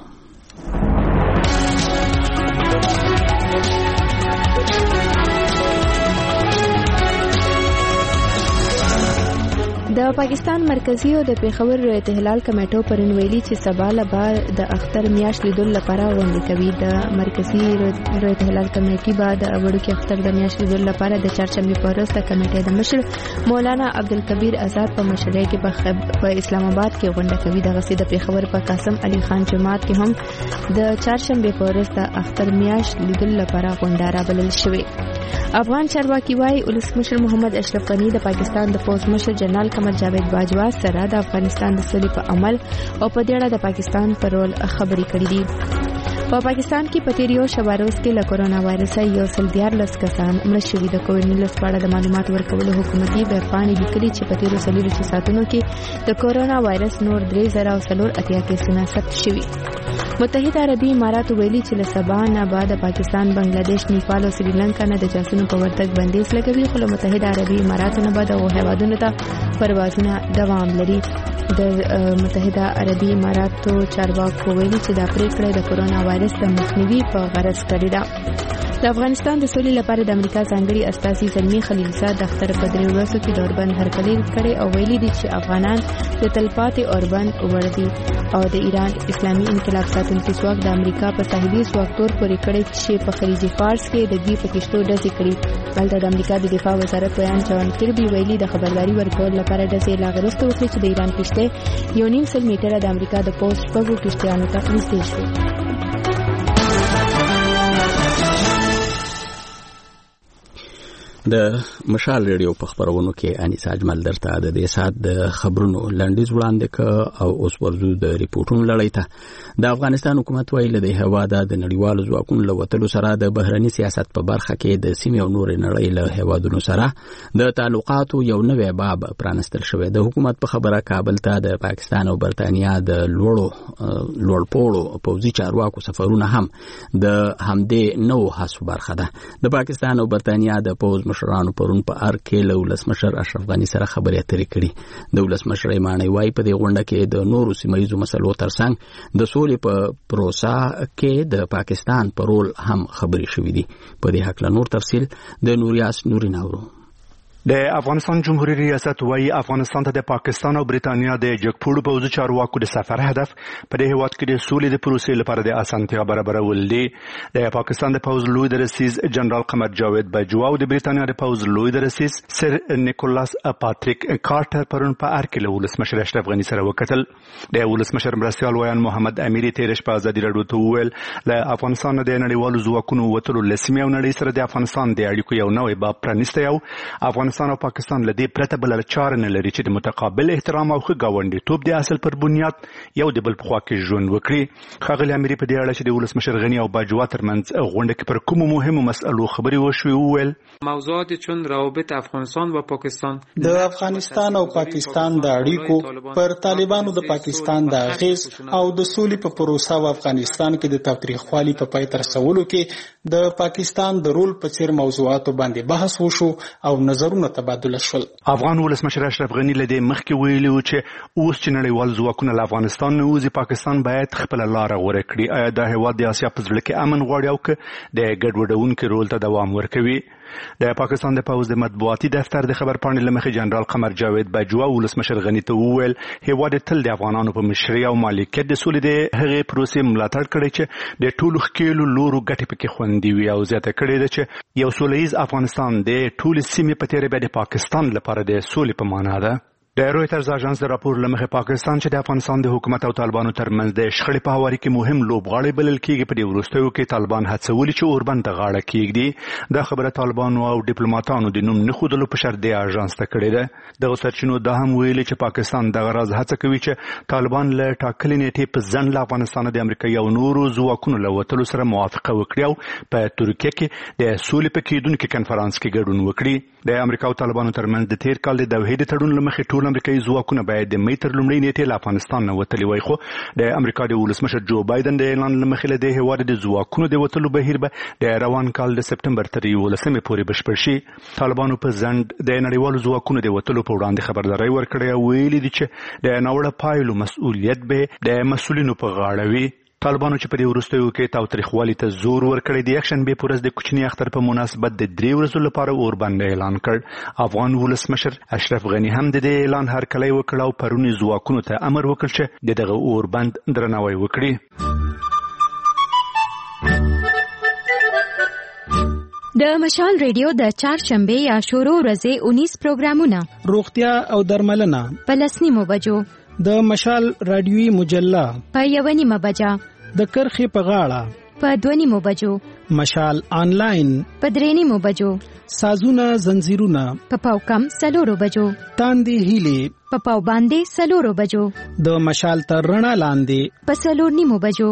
د پاکستان مرکزی او د پیښور اتحلال کمیټو پرون ویلي چې سبا له بعد د اختر میاشت لیدل لپاره غونډه کوي. د مرکزی اتحلال کمیټې بعد د وړوکی اختر د میاشت لیدل لپاره د چهارشنبه په ورځ د کمیټې د مشر مولانا عبدالکبیر آزاد په مشرۍ کې په اسلام آباد کې غونډه کوي. دغه سي د پیښور په قاسم علي خان جماعت کې هم د چهارشنبه په ورځ د اختر میاشت لیدل لپاره غونډه رابلل شوې. افغان چارواکي وايي ولسمشر محمد اشرف غني د پاکستان د پوز مشر جنرال قمر جاوید باجوا سره د افغانستان د سولې په عمل او په دې اړه د پاکستان پر رول خبرې کړې دي. په پاکستان کې په تیر یو شبه روز کې له کورونا وایرس 114 کسان مړه شوي. د کووډ-19 په اړه د معلومات ورکولو حکومتي ویبپاڼې لیکلي چې په تیرو 24 ساعتونو کې د کورونا وایرس نور 3084 کیسونه ثبت شوي. متحده عربي امارات ویلي چې له سبا نه بعد پاکستان، بنگلاديش، نیپال او سریلانکا نه د جاسونو په ورتګ بندیز لګوي، خو له متحده عربي امارات نه بعد هغه هیوادونو ته پروازونه دوام لري. د متحده عربي اماراتو چارواکو ویلي چې دا پریکړه د کورونا وایرس د مخنیوي په غرض کړې ده. د افغانستان د سولې لپاره د امریکا ځانګړي استازي زلمی خلیلزاد د اختر په 3 ورځو کې دوربند هرکلی کړي او ویلي دي چې افغانان د تلپاتې اوربند وړدي او د ایران اسلامي انقلاب ساتونکي ځواک د امریکا په ساحلي ځواک تور پورې کړي چې په خلیج فارس کې د دوی په کشتو ډزې کړي. بلته د امریکا د دفاع وزارت بیان جان کربي ویلي د خبرداري ورکول لپاره ډزې لا غرسته وکړي چې د ایران کشته 1.5 میټره د امریکا د پوسټ په کشتیانو ته نږدې شوه. د مشال ریډیو په خبرونو کې انیس اجمل درته د دې سات د خبرونو لنډیز وړاندې ک او اوس ورزو د ریپورتونو لړۍ ته. د افغانستان حکومت ویل د هوا د نړیوالو ځواکونو له وتلو سره د بهرني سیاست په برخه کې د سیمې او نور نړۍ له هیوادونو سره د تعلقاتو یو نوې باب پرانستل شوی. د حکومت په خبره کابل ته د پاکستان او برتانیا د لوړ پوړو پوځي چارواکو سفرونه هم د همدې نو حساب برخه ده. د پاکستان او برتانیا د پوز مشرانو پرون په ار کې له ولسمشر اشرف غني سره خبرې اترې کړي. د ولسمشر ایمانی وای په دې غونډه کې د نورو سیمایي مسلو ترڅنګ د سولې په پروسه کې د پاکستان پر رول هم خبرې شوې دي. په دې حق له نور تفصیل د نوریاس نوري ناورو. د افغانستان جمهوریت ریاست وايي افغانستان ته د پاکستان او بریتانیا د جګپوړو پوځي چارواکو د سفر هدف په دې هیواد کې د سولې د پروسې لپاره د اسانتیا برابرول دي. د پاکستان د پوځ لوی درسیز جنرال قمر جاوید باجوا او د بریتانیا د پوځ لوی درسیز سر نیکولاس پاتریک کارټر پرون په ار کې له ولسمشر اشرف غني سره وکتل. د ولسمشر مرستیال ویان محمد امیر تیرش په ازادي راډیو ته وویل له افغانستان د نړیوالو ځواکونو وتلو لسمه او نړۍ سره د افغانستان د اړیکو یو نوې باب پرانیسته. یو افغانستان او پاکستان لدی پرته بل چاره نه لري چې د متقابل احترام او ښه ګاونډیتوب د اصل پر بنیاد یو د بل په خوا کې ژوند وکړي. ښاغلي امیر په دې اړه چې د ولسمشر غني او باجوا ترمنځ غونډه کې پر کومو مهمو مسئلو خبرې وشوې وویل موضوعات چون روابط افغانستان و پاکستان د افغانستان او پاکستان د اړیکو پر طالبانو د پاکستان د اغیز او د سولې په پروسه او افغانستان کې د تاریخوالي په پای تر رسولو کې د پاکستان د رول په څیر موضوعاتو باندې بحث وشو او نظرونه سفرونه تبادله شول. افغان ولسمشر اشرف غنی له دې مخکې ویلي و چې اوس چې نړیوال ځواکونه له افغانستان نه وځي پاکستان باید خپل لار غوره کړي. آیا دا هیواد د اسیا په زړه کې امن غواړي او که د ګډوډونکو رول ته دوام ورکوي؟ د پاکستان د پوز د مطبوعاتي دفتر د خبرپاڼې له مخې جنرال قمر جاوید باجوا ولسمشر غنی ته وویل هیواد تل د افغانانو په مشرۍ او مالکیت د سولې د هغې پروسې ملاتړ کړی چې د ټولو ښکېلو لورو ګټې پکې خوندي وي او زیاته کړې ده چې یو سوله ییز افغانستان د ټولې سیمې په تېره بیا د پاکستان لپاره د سولې په معنا ده. د رویټرز اژانس د راپور له مخې پاکستان چې د افغانستان د حکومت او طالبانو ترمنځ د شخړې په هواري کې مهم لوبغاړی بلل کېږي، په دې وروستیو کې طالبان هڅولي چې اوربند ته غاړه کېږدي. دا خبره طالبانو او ډیپلوماټانو د نوم نه ښودلو په شرط د اژانس ته کړې ده. دغه سرچینو دا هم ویلي چې پاکستان دغه راز هڅه کوي چې طالبان له ټاکلې نیټې په ځنډ له افغانستان د امریکایي او نورو ځواکونو له وتلو سره موافقه وکړي او په ترکیه کې د سولې په کېدونکي کنفرانس کې ګډون وکړي. د امریکا او طالبانو ترمنځ د تیر کال د دوحې د تړون له مخې ټول امریکایي ځواکونه باید د مې تر لومړۍ نیټې له افغانستان نه وتلي وای، خو د امریکا د ولسمشر جو بایدن د اعلان له مخې له دې هېواد د ځواکونو د وتلو بهیر به د روان کال د سپټمبر تر 11 پورې بشپړ شي. طالبانو په ځنډ د نړیوالو ځواکونو د وتلو په وړاندې خبرداری ورکړې او ویلي دي چې د ناوړه پایلو مسؤلیت به د مسؤلینو په غاړه وي. طالبانو چې په دې وروستیو کې تاوتریخوالي ته زور ورکړی د یکشنبې په ورځ د کوچني اختر په مناسبت د 3 ورځو لپاره اوربند اعلان کړ. افغان ولسمشر اشرف غنی هم د دې اعلان هرکلی وکړ او پرونی ځواکونو ته امر وکړ چې دغه اوربند درناوی وکړي. د مشال ریډیو د چهارشنبه یا شروع ورځې 19 پروګرامونه روغتیا او درملنه په 10 بجو، د مشال رادیوي مجله په 1 بجه، د کرخې په غاړه په 2 بجو، مشال آنلاین په 3 بجو، سازونه زنجیرونه په پاوکم 4 بجو، تاندې هیلې په پاو باندې 4 بجو، د مشال تر رڼا لاندې په 4 بجو.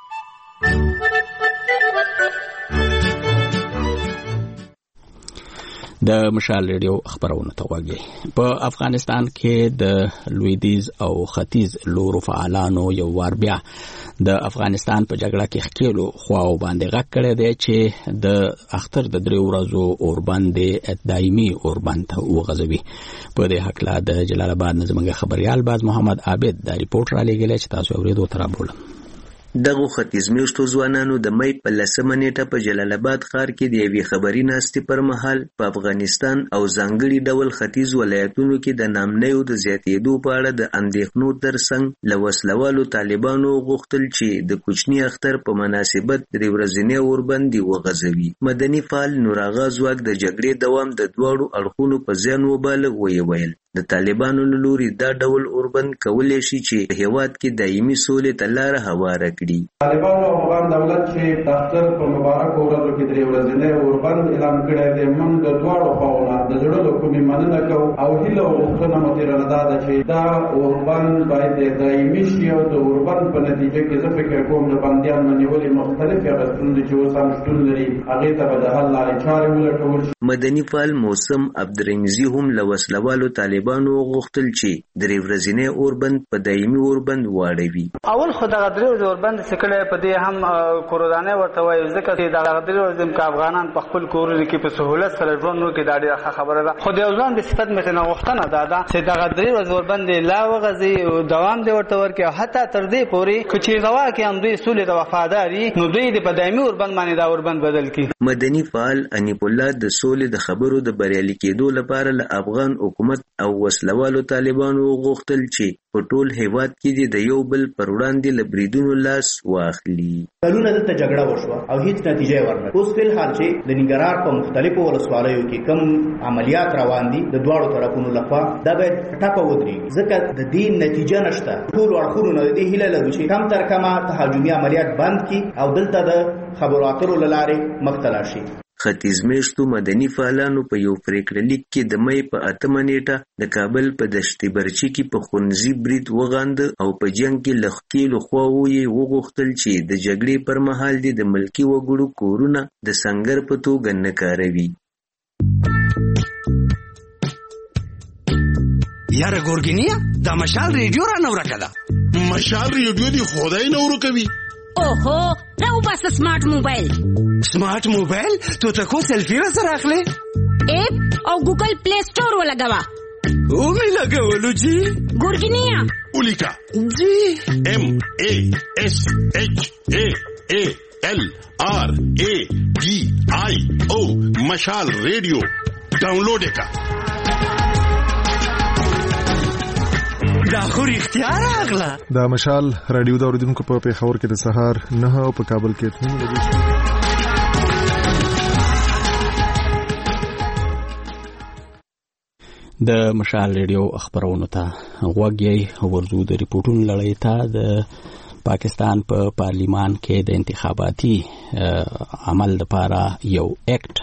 د مشال ریډیو خبرونه ته وګورئ. په افغانستان کې د لویدیز او ختیځ لورو فعالانو یو وار بیا د افغانستان په جګړه کې ښکېلو خواو باندې غږ کړی دی چې د اختر د 3 ورځو اوربند دایمي اوربند ته وغځوي. په دې هکله د جلال آباد نه زموږ خبريال باز محمد عابد دا ریپورت را لېږلی چې تاسو اورېدو ته رابولم. دغه ختیځمیشتو ځوانانو د مې په 10 نیټه په جلال آباد ښار کې د یوې خبري ناستې پر مهال په افغانستان او ځانګړي ډول ختیځ ولایتونو کې د نامنیو د زیاتېدو په اړه د اندېښنو ترڅنګ له وسلوالو طالبانو غوښتل چې د کوچني اختر په مناسبت 3 ورځنی اوربند وغځوي. مدني فعال نور آغا ځواک د جګړې دوام د دواړو اړخونو په زیان وباله ویل. د طالبانو له لوري دا ډول اوربند کولی شي چې هیواد کې دایمي سولې ته لاره هواره کړي. طالبانو او افغان دولت چې د اختر په مبارکو ورځو کې 3 ورځنی اوربند اعلان کړی دی، موږ د دواړو خواوو د زړه له کومې مننه کوو او هیله او غوښتنه مو تېره دا ده چې دا اوربند باید دایمي شي او د اوربند په نتیجه کې زه فکر کوم د بندیانو نیولې مختلفې هغه ستونزې چې اوس هم شتون لري هغې ته به د حل لارې چارې ولټول شي. مدني فعال موسم عبدالرنګزي هم له وسلوالو طالبانو غوښتل چې 3 ورځنی اوربند په دایمي اوربند واړوي. اول خو دغه 3 ورځې اوربند چې کړی په دې هم کورودانۍ ورته وایي، ځکه چې دغه 3 ورځې که افغانان په خپل کورونو کې په سهولت سره ژوند وکړي دا ډېره ښه خبره ده. خو د یو ځوان د صفت مې ترېنه غوښتنه دا ده چې دغه 3 ورځې اوربند لا وغځي، دوام دې ورته ورکړي او حتی تر دې پورې که چېرته واقعا هم دوی سولې ته وفادار وي نو دوی دې په دایمي اوربند باندې دا اوربند بدل کړي. مدني فعال انیپ الله د سولې د خبرو د بریالي کېدو لپاره له افغان حکومت او وسلوالو طالبانو غوښتل چې په ټول هیواد کې د یو بل پر وړاندې له بریدونو لاس واخلي. کلونه دلته جګړه وشوه او هیڅ نتیجه ورنه. اوس فی الحال چې د ننګرهار په مختلفو ولسوالیو کې کوم عملیات روان دي د دواړو طرفونو لخوا دا باید ټپه ودرېږي، ځکه د دې نتیجه نشته. ټول اړخونو نه د دې هیله لرو چې کم تر کمه تهاجمي عملیات بند کړي او دلته د خبرو اترو له لارې مخ ته لاړ شي. ختیځمیشتو مدني فعالانو په یو پریکړه لیک کې د مې په 8 نیټه د کابل په دشت برچي کې په خونځي برید وغانده او په جنگ کې له ښکېلو خواوو یې وغوښتل چې د جګړې پر مهال دې د ملکي وګړو کورونه د سنګر په توګه نه کاروي. یاره ګورګینیا دا مشال ریډیو را نو راکړه. مشال ریډیو دی خدای نو ورکوي. اوهو راو بس سمارټ موبایل. سمارټ موبایل تو تکو سلفی را سره اخلي. اپ او ګوګل پلی سٹور ولګوا. او می لګولو جی ګورګینیا ولیکا MASHALRADIO مشال ریډیو ډاونلوډ کا. دا خو اختیار اغلا. دا مشال رادیو دا اوریدونکو په پیښور کې د سهار 9 او په کابل کې 3 بجې. د مشال ریډیو خبرونو ته غوږی ورزو د ریپورتونو لړۍ ته. د پاکستان په پارلیمان کې د انتخاباتي عمل لپاره یو اکټ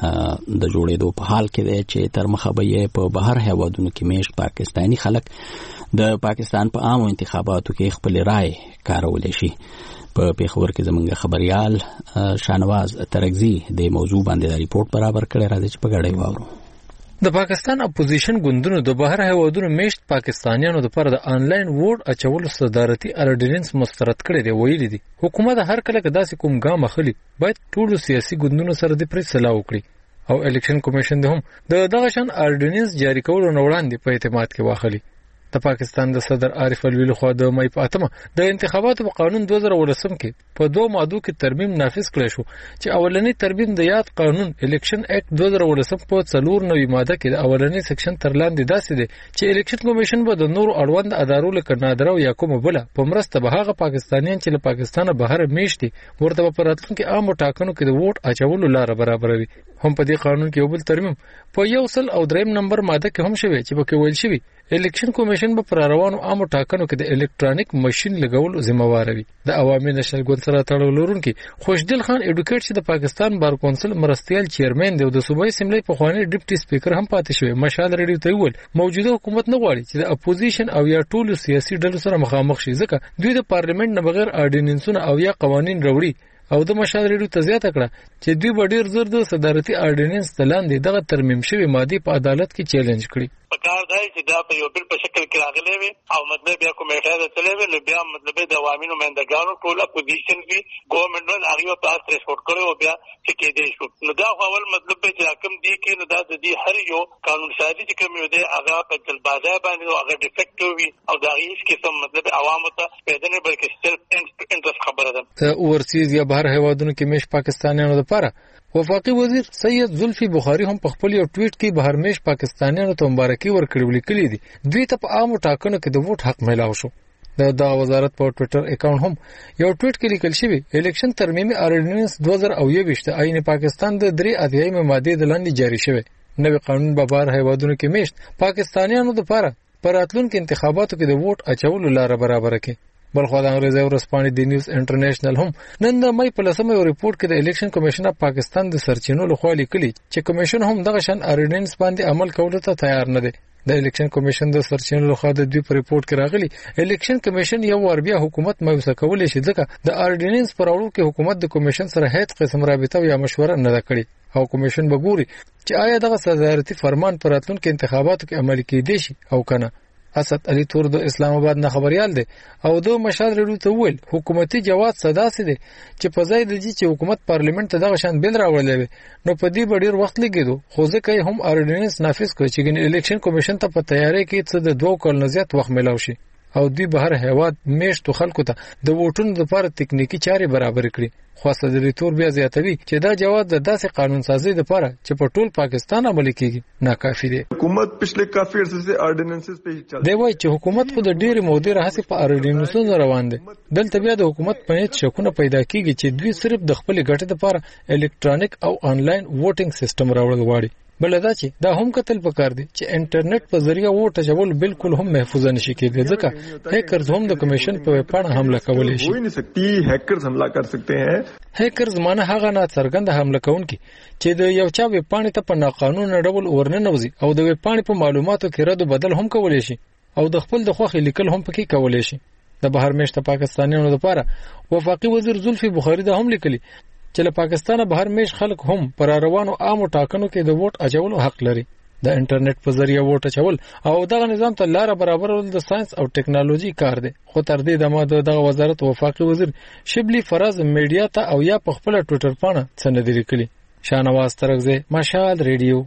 د جوړېدو په حال کې دی چې تر مخه به یې په بهر هیوادونو کې میشت پاکستاني خلک د پاکستان په عامو انتخاباتو کې خپل رائے کارولای شي. په پیښور کې زمونږ خبريال شانواز ترغزي د موضوع باندې د ریپورت برابر کړی. راځي چې په ګډه وورو. د پاکستان اپوزیشن ګوندونو د بهر هیوادونو میشت پاکستانیانو لپاره د آنلاین ووټ اچولو صدارتي اورډیننس مسترد کړی دی. ویلي دي حکومت هر کله داسې کوم ګام اخلي باید ټول سیاسي ګوندونو سره د پرې صلاح وکړي او الیکشن کمیشن هم دغه شان اورډیننس جاری کولو نه وړاندې په اعتماد کې واخلي. د پاکستان د صدر عارف الوی لخوا د مې په 8 د انتخاباتو په قانون 2019 کې په 2 ماده کې ترمیم نافذ کړی شو چې اولنی ترمیم د یاد قانون الیکشن اکټ 2019 په 4 ماده کې د اولنی سیکشن تر لاندې داسې دی چې الیکشن کمیشن به د نور اړوند ادارو لکه نادره او یا کومه بل په مرسته به هغه پاکستانیان چې له پاکستانه بهر میشتي ورته په راتلونکي عام ټاکنو کې د ووټ اچولو لار برابروي. هم په دې قانون کې یو بل ترمیم په 103 نمبر ماده کې هم شوی چې پکې ویل شوی الیکشن کمیشن به پر روانو عامو ټاکنو کې د الکترونیک ماشين لګول ذمہوار وي. د عوامي نشل ګوند سره تړاو لرونکي خوشدل خان ایډوکیټ چې د پاکستان بار کونسل مرستيال چیرمن دی او د صوبایي اسمبلی په خواني ډیپټي سپیکر هم پاتې شوی. مشال ریډیو ته ویل موجوده حکومت نه غواړي چې د اپوزیشن او یا ټولو سیاسي ډلو سره مخامخ شي ځکه دوی د پارلیمنت نه بغیر اورډیننسونه او یا قوانين راوړي او د مشال ریډیو ته زیاته کړه چې دوی به ډیر زر د صدارتي اورډیننس تلاندې دغه ترمیم شوی ماده په عدالت کې چیلنج کړي. پکار دی چې دا په یو بل په شکل کې راغلی وي او مطلب بیا کومېټه ده تللی وي نو بیا مطلب د عوامي نمایندګانو ټول اپوزیشن وي ګورنمنټ ول هغه په تاسو رسپورټ کړو او بیا چې کېدې شو نو دا اول مطلب چې حکم دی کې نو دا د دې هر یو قانون سازي چې کوم یو دی هغه په جلبازه باندې هغه ډیفیکټیو وي او دا هیڅ قسم مطلب عوامو ته پیدا نه بلکې سیلف انټرست خبره ده. اورسیز یا بهر هیوادونو کې میش پاکستانیانو لپاره وفاقي وزیر سید زلفی بخاری هم په خپل یو ټویټ کې بهرمیش پاکستانیانو ته مبارکي ورکړې ولیکلې دي. دوی ته په عامو ټاکنو کې د ووټ حق میلاو شو. د وزارت په ټویټر اکاونټ هم یو ټویټ کې لیکل شوی الیکشن ترمیمي اورډیننس 2021 د آئین پاکستان د 3 ماده د لاندې جاری شوی. نوې قانون به بهر هیوادونو کې میشت پاکستانیانو لپاره پر راتلونکو انتخاباتو کې د ووټ اچولو لار برابر کړي. بلخو د انګریزي ورسپانې د نیوز انټرنیشنل هم نن د مې په لسمه یو ریپورت کې د الیکشن کمیشن اف پاکستان د سرچینو لخوا لیکلي چې کمیشن هم دغه شان اورډیننس باندې عمل کولو ته تیار نه دی. د الیکشن کمیشن د سرچینو لخوا د دوی په ریپورت کې راغلي الیکشن کمیشن یو ور بیا حکومت مایوسه کولای شي ځکه د اورډیننس پر اړو کې حکومت د کمیشن سره هیڅ قسم رابطه یا مشوره نه کړې او کمیشن به ګوري چې آیا دغه صدارتي فرمان پر راتلونکو انتخاباتو کې عملي کېدی شي او کنه. اسد علي تور د اسلام آباد نه خبريال دی او د مشال ریډیو ته ویل حکومتي جواز صدا سي دي چې په ځای د چې حکومت پارلیمنت ته دغه شان بل راوړلې نو په دې ډیر وخت لګیدو خو ځکه هم اورډیننس نافذ کړ چې الیکشن کمیشن ته په تیاری کې څه د 2 کال زیات وخت ملاو شي او دوی بهر هیواد میشتو خلکو ته د ووټونو لپاره تکنیکی چارې برابر کړي. خو صدر تور بیا زیاتوي چې دا جواز د داسې قانون سازي لپاره چې په ټول پاکستان عملي کیږي ناکافي دی. حکومت پښله کافي عرصه سے اورډیننسز په چل دی وایي چې حکومت خو د ډېر مودې راهسي په اورډیننسونو روان دي. دلته بیا د حکومت په هیڅ شکونه پیدا کیږي چې دوی صرف د خپل ګټې لپاره الکترونیک او آنلاین ووټینګ سیستم راوړل غواړي. بل دا چې دا هم کتل پکار دي چې انټرنیټ په ذریعہ ووټ اچول بالکل هم محفوظ نشي کېدای ځکه هیکرز هم د کمیشن په ویبپاڼه حمله کولای شي. وای نه سکتی هیکرز حمله کر سکتے ہیں. هیکرز معنی هغه نه څرګند حمله کوونکي چې د یو چا ویبپاڼه ته په ناقانونه ډول ورننوځي او د ویبپاڼې په معلوماتو کې رد بدل هم کولای شي او د خپل د خوخي لیکل هم پکې کولای شي. د بهر میشته پاکستانیانو لپاره وفاقي وزیر زلفی بخاری دا هم لیکلي چې له پاکستانه بهر میش خلک هم پر روانو عامو ټاکنو کې د ووټ اچولو حق لري. د انټرنیټ په ذریعہ ووټ اچول او دغه نظام ته لار برابرول د ساينس او ټیکنالوژي کار دی. خو تر دې دمه دغه وزارت وفاقي وزیر شبلی فراز میډیا ته او یا په خپل ټویټر باندې څنګه لیکلي. شانواز ترغزه مشال ریډیو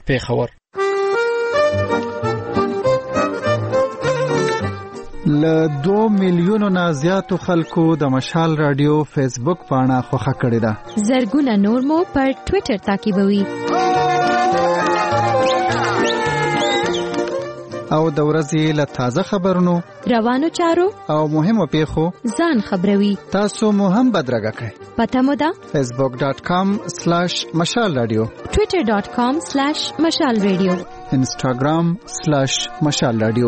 پیښور. ل 2 میلیونو نه زیاتو خلکو د مشال رادیو فیسبوک پاڼه خوښه کړې ده. زرګونه نور مو پر ټوئیټر تعقیبوي. او د ورځې له تازه خبرونو، روانو چارو او مهمو پیښو ځان خبروي. تاسو مو هم بدرګه کړئ. پته مو ده facebook.com/mashalradio، twitter.com/mashalradio، instagram/mashalradio.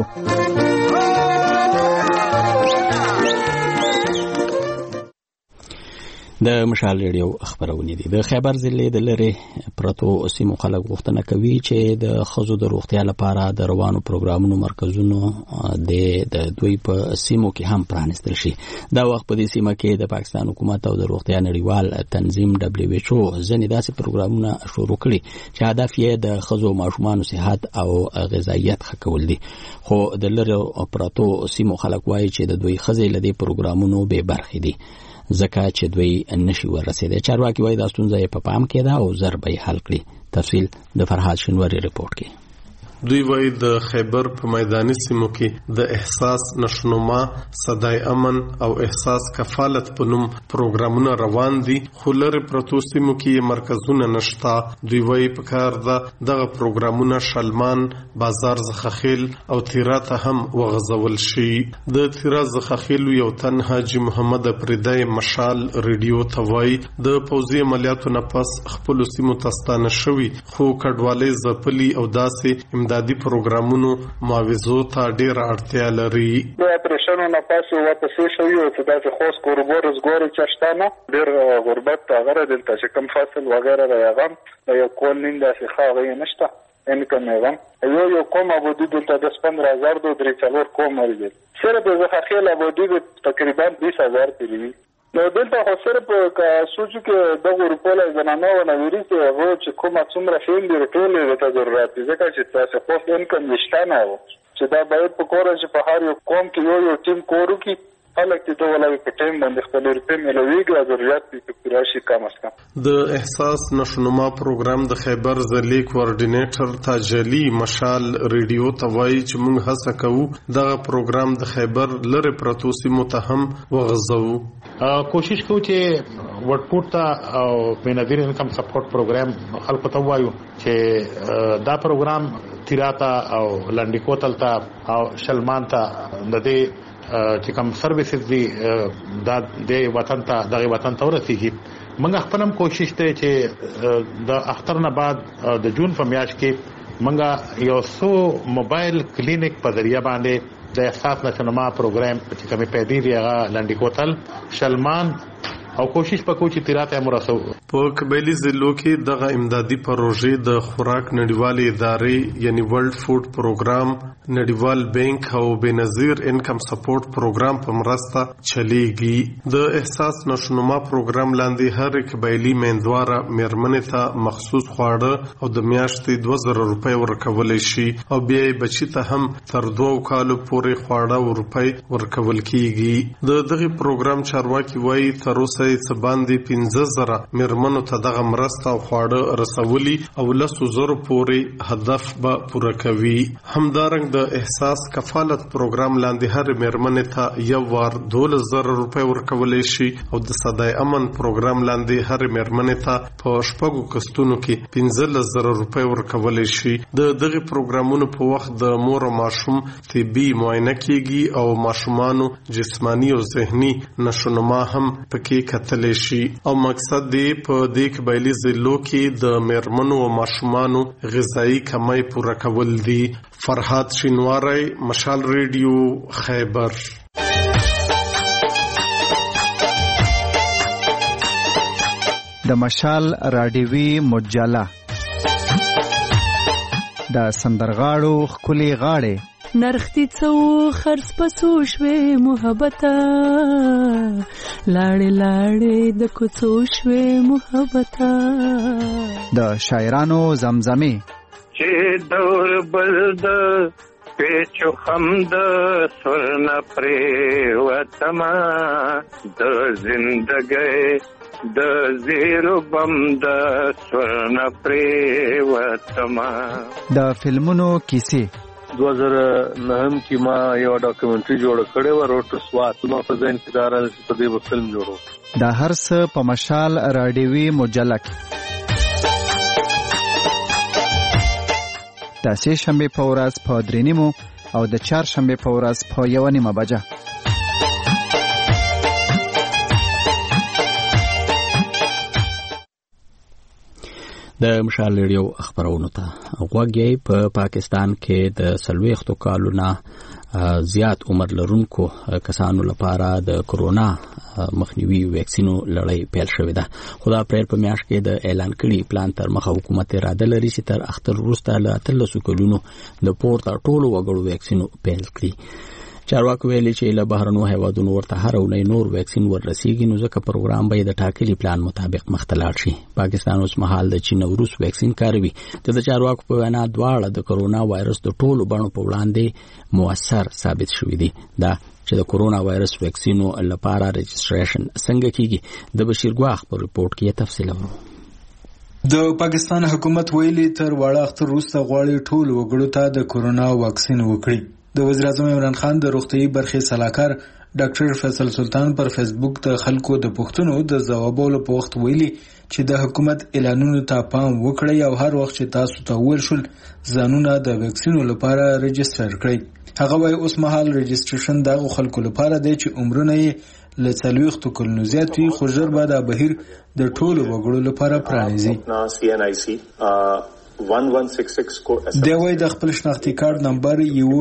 د مشال ریډیو خبرونه دي. د خیبر ضلع د لری پرتو سیمو خلک غوښتنه کوي چې د خزو د روغتیا لپاره د روانو پروګرامونو مرکزونو د دوی په سیمو کې هم پرانستل شي. دا وخت په دې سیمه کې د پاکستان حکومت او د روغتیا نړیوال تنظیم WHO ځنې داسې پروګرامونه شروع کړي چې هدف یې د خزو ماشومان صحت او غذایت ښه کول دي. خو د لری پرتو سیمو خلک وایي چې د دوی خزې له دې پروګرامونو به برخې دي ځکه چې دوی نشي ورسېدي. چارواکي وایي دا ستونزه یې په پام کې ده او ژر به یې حل کړي. تفصیل د فرهاد شنوری رپورټ کې. دوی وایي د خیبر په میداني سیمو کې د احساس نشونما، صدای امن او احساس کفالت په نوم پروګرامونه روان دي، خو لرې پرتو سیمو کې مرکزونه نشته. دوی وایي په کار ده دغه پروګرامونه شلمان، بازار زخخیل او تیرا ته هم وغځول شي. د تیرا زخخیل یو تن حاجی محمد پردای مشال ریډیو ته وایي د پوځي عملیاتو نه پس خپل سیمو تستانه شوی، خو کډوالۍ ځپلي او داسې امدادي پروګرامونو معاوضو ته ډېر اړتیا لري. د اپریشنونو نه پس واپس شوی او چې داسې خوش کوربور زګوري چشتانه ډېر غربت هغه دلته چې کم فصل وغیرہ راغم یو کول نیم داسې خاغې نشته انکم نظام یو کوم ابودی دلته د 15000 د 3 کوم مرګ سره د زخخیل ابودی تقریبا 20000 پیری. نو دلته خو صرف که سوچو کې د اروپا له زنانه او نویریس هغه چې کومه څومره فین دی ټولې د ضرورت ځکه چې تاسو خو انکم نشته نه و چې دا باید په کور چې په هر یو قوم کې یو ټیم کورو کې خلک چې ته ولای په ټیم باندې خپل روپې ملويږي ضرورت په پراشي کم است. د احساس نشونما پروګرام د خیبر ضلع کوارډینیټر تاجلی مشال ریډیو ته وایي چې موږ هڅه کوو دغه پروګرام د خیبر لری پرتو سیمو ته هم وغځو. کوشش کوو چې ورپورټ او بنادر انکم سپورټ پروګرام خلکو ته وایو چې دا پروګرام تیراتا او لنډیکوتل ته او شلمان ته د دې چې کوم سرویسز دي د وطن ته دغه وطن ته ورسیږي. موږ خپل هم کوشش ته چې د اختر نه بعد د جون په میاشت کې موږ یو څو موبایل کلینیک په ذریعہ باندې د احساس نشونما پروګرام چې کومې پیدا دی هغه لنډیکوتل شلمان او کوشش وکړو چې تیراته مرسو. په قبایلی ضلعو کې دغه امدادي پروژې د خوراک نړیوالې ادارې یعنی ورلد فود پروګرام، نړیوال بانک او بنظیر انکم سپورټ پروګرام په مرسته چلیږي. د احساس نشونما پروګرام لاندې هر قبایلی میندواره میرمنې ته مخصوص خواړه او د میاشتې 2000 روپۍ ورکول شي او بیا بچی ته هم تر 2 کالو پورې خواړه او روپۍ ورکول کیږي. د دغه پروګرام چارواکي وایي تر اوسه څه باندې 15000 میرمنو ته دغه مرسته او خواړه رسولي او 100,000 پورې هدف به پوره کوي. همدارنګه د احساس کفالت پروګرام لاندې هر میرمنې ته یو وار 12000 روپۍ ورکول شي او د صدای امن پروګرام لاندې هر میرمنې ته په شپږو کستونو کې 15000 روپۍ ورکول شي. د دغه پروګرامونو په وخت د مور او ماشوم طبي معاینه کیږي او ماشومانو جسمانی او ذهني نشونما هم پکې کتل شي او مقصد دی په دې قبایلی ضلعو کې د میرمنو او ماشومانو غذایی کمی پوره کول دي. فرهاد شینواری، مشال ریډیو، خیبر. د مشال راډیوي مجله د سندرغاړو خولي غاړي نرختی څو خرڅ پسو شوي محبته لاړې لاړې د کوڅو شوي محبته د شاعرانو زمزمه چې دور بلد پیچو خمد سرنا پری وتما د زندګۍ د زیرو بم د سورن پریوتما. د فلمونو کیسې 2009 کې ما یو ډاکومنټري جوړ کړې و روټ سوات ما په ځین کې دار په دې فلم جوړو. دا هر څه په مشال رادیوي مجله کې د سه شنبه په ورځ په 3:30 او د چهارشنبه په ورځ په 1:30 بجه. د مشال ریډیو خبرونه ته غوږی په پاکستان کې د 40 کالو نه زیات عمر لرونکو کسانو لپاره د کرونا مخنیوي ویکسینو لړۍ پیل شوې ده. خو د اپریل په میاشت کې د اعلان کړي پلان تر مخه حکومت اراده لري چې تر اختر وروسته له 13 کلونو د پورته ټولو وګړو ویکسینو پیل کړي. چارواکو ویلي چې له بهرنو هیوادونو ورته هر اونۍ نور ویکسین وررسیږي، نو ځکه پروګرام به د ټاکلي پلان مطابق مخته لاړ شي. پاکستان اوس مهال د چین او روس ویکسین کاروي. د چارواکو په وینا دواړه د کرونا وایرس د ټولو بڼو په وړاندې موثر ثابت شوي دي. دا چې د کرونا وایرس ویکسینو لپاره رجسټریشن څنګه کیږي، د بشیر ګواخ په ریپورت کې تفصیل ورو. د پاکستان حکومت ویلي تر واړه اختر وروسته غواړي ټول وګړو ته د کرونا واکسین وکړي. د وزیر اعظم عمران خان د روغتيایي برخې صلاحکار ډاکټر فیصل سلطان پر فیسبوک د خلکو د پوښتنو د ځوابولو په وخت ویلي چې د حکومت اعلانونو ته پام وکړئ او هر وخت چې تاسو ته ویل شول ځانونه د ویکسینو لپاره رجسټر کړئ. هغه وايي اوس مهال رجسټریشن دغه خلکو لپاره دی چې عمرونه یې له 40 کلونو زیات وي، خو ژر به دا بهیر د ټولو وګړو لپاره پرانیزي. دی وایي د خپل شناختی کارت نمبر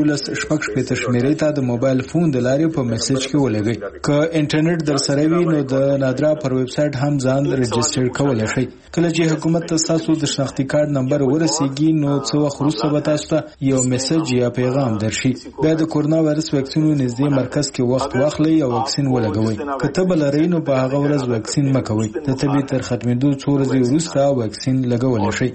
11 شمیرې ته د موبایل فون د لارې په میسج کې ولګئ. که انټرنیټ در سره وي نو د نادرا پر ویب سټ هم ځان رجسټر کولای شئ. کله چې حکومت تاسو د شناختی کارت نمبر ورسیږي نو څو وخت وروسته به تاسو ته یو میسج یا پیغام درشي. بیا د کرونا وایرس ویکسینو نږدې مرکز کې وخت واخلئ او ویکسین ولګوئ. که ته بل لرئ نو په هغه ورځ ویکسین مکوئ. د تبې تر ختمېدو څو ورځې وروسته ویکسین لګولی شئ.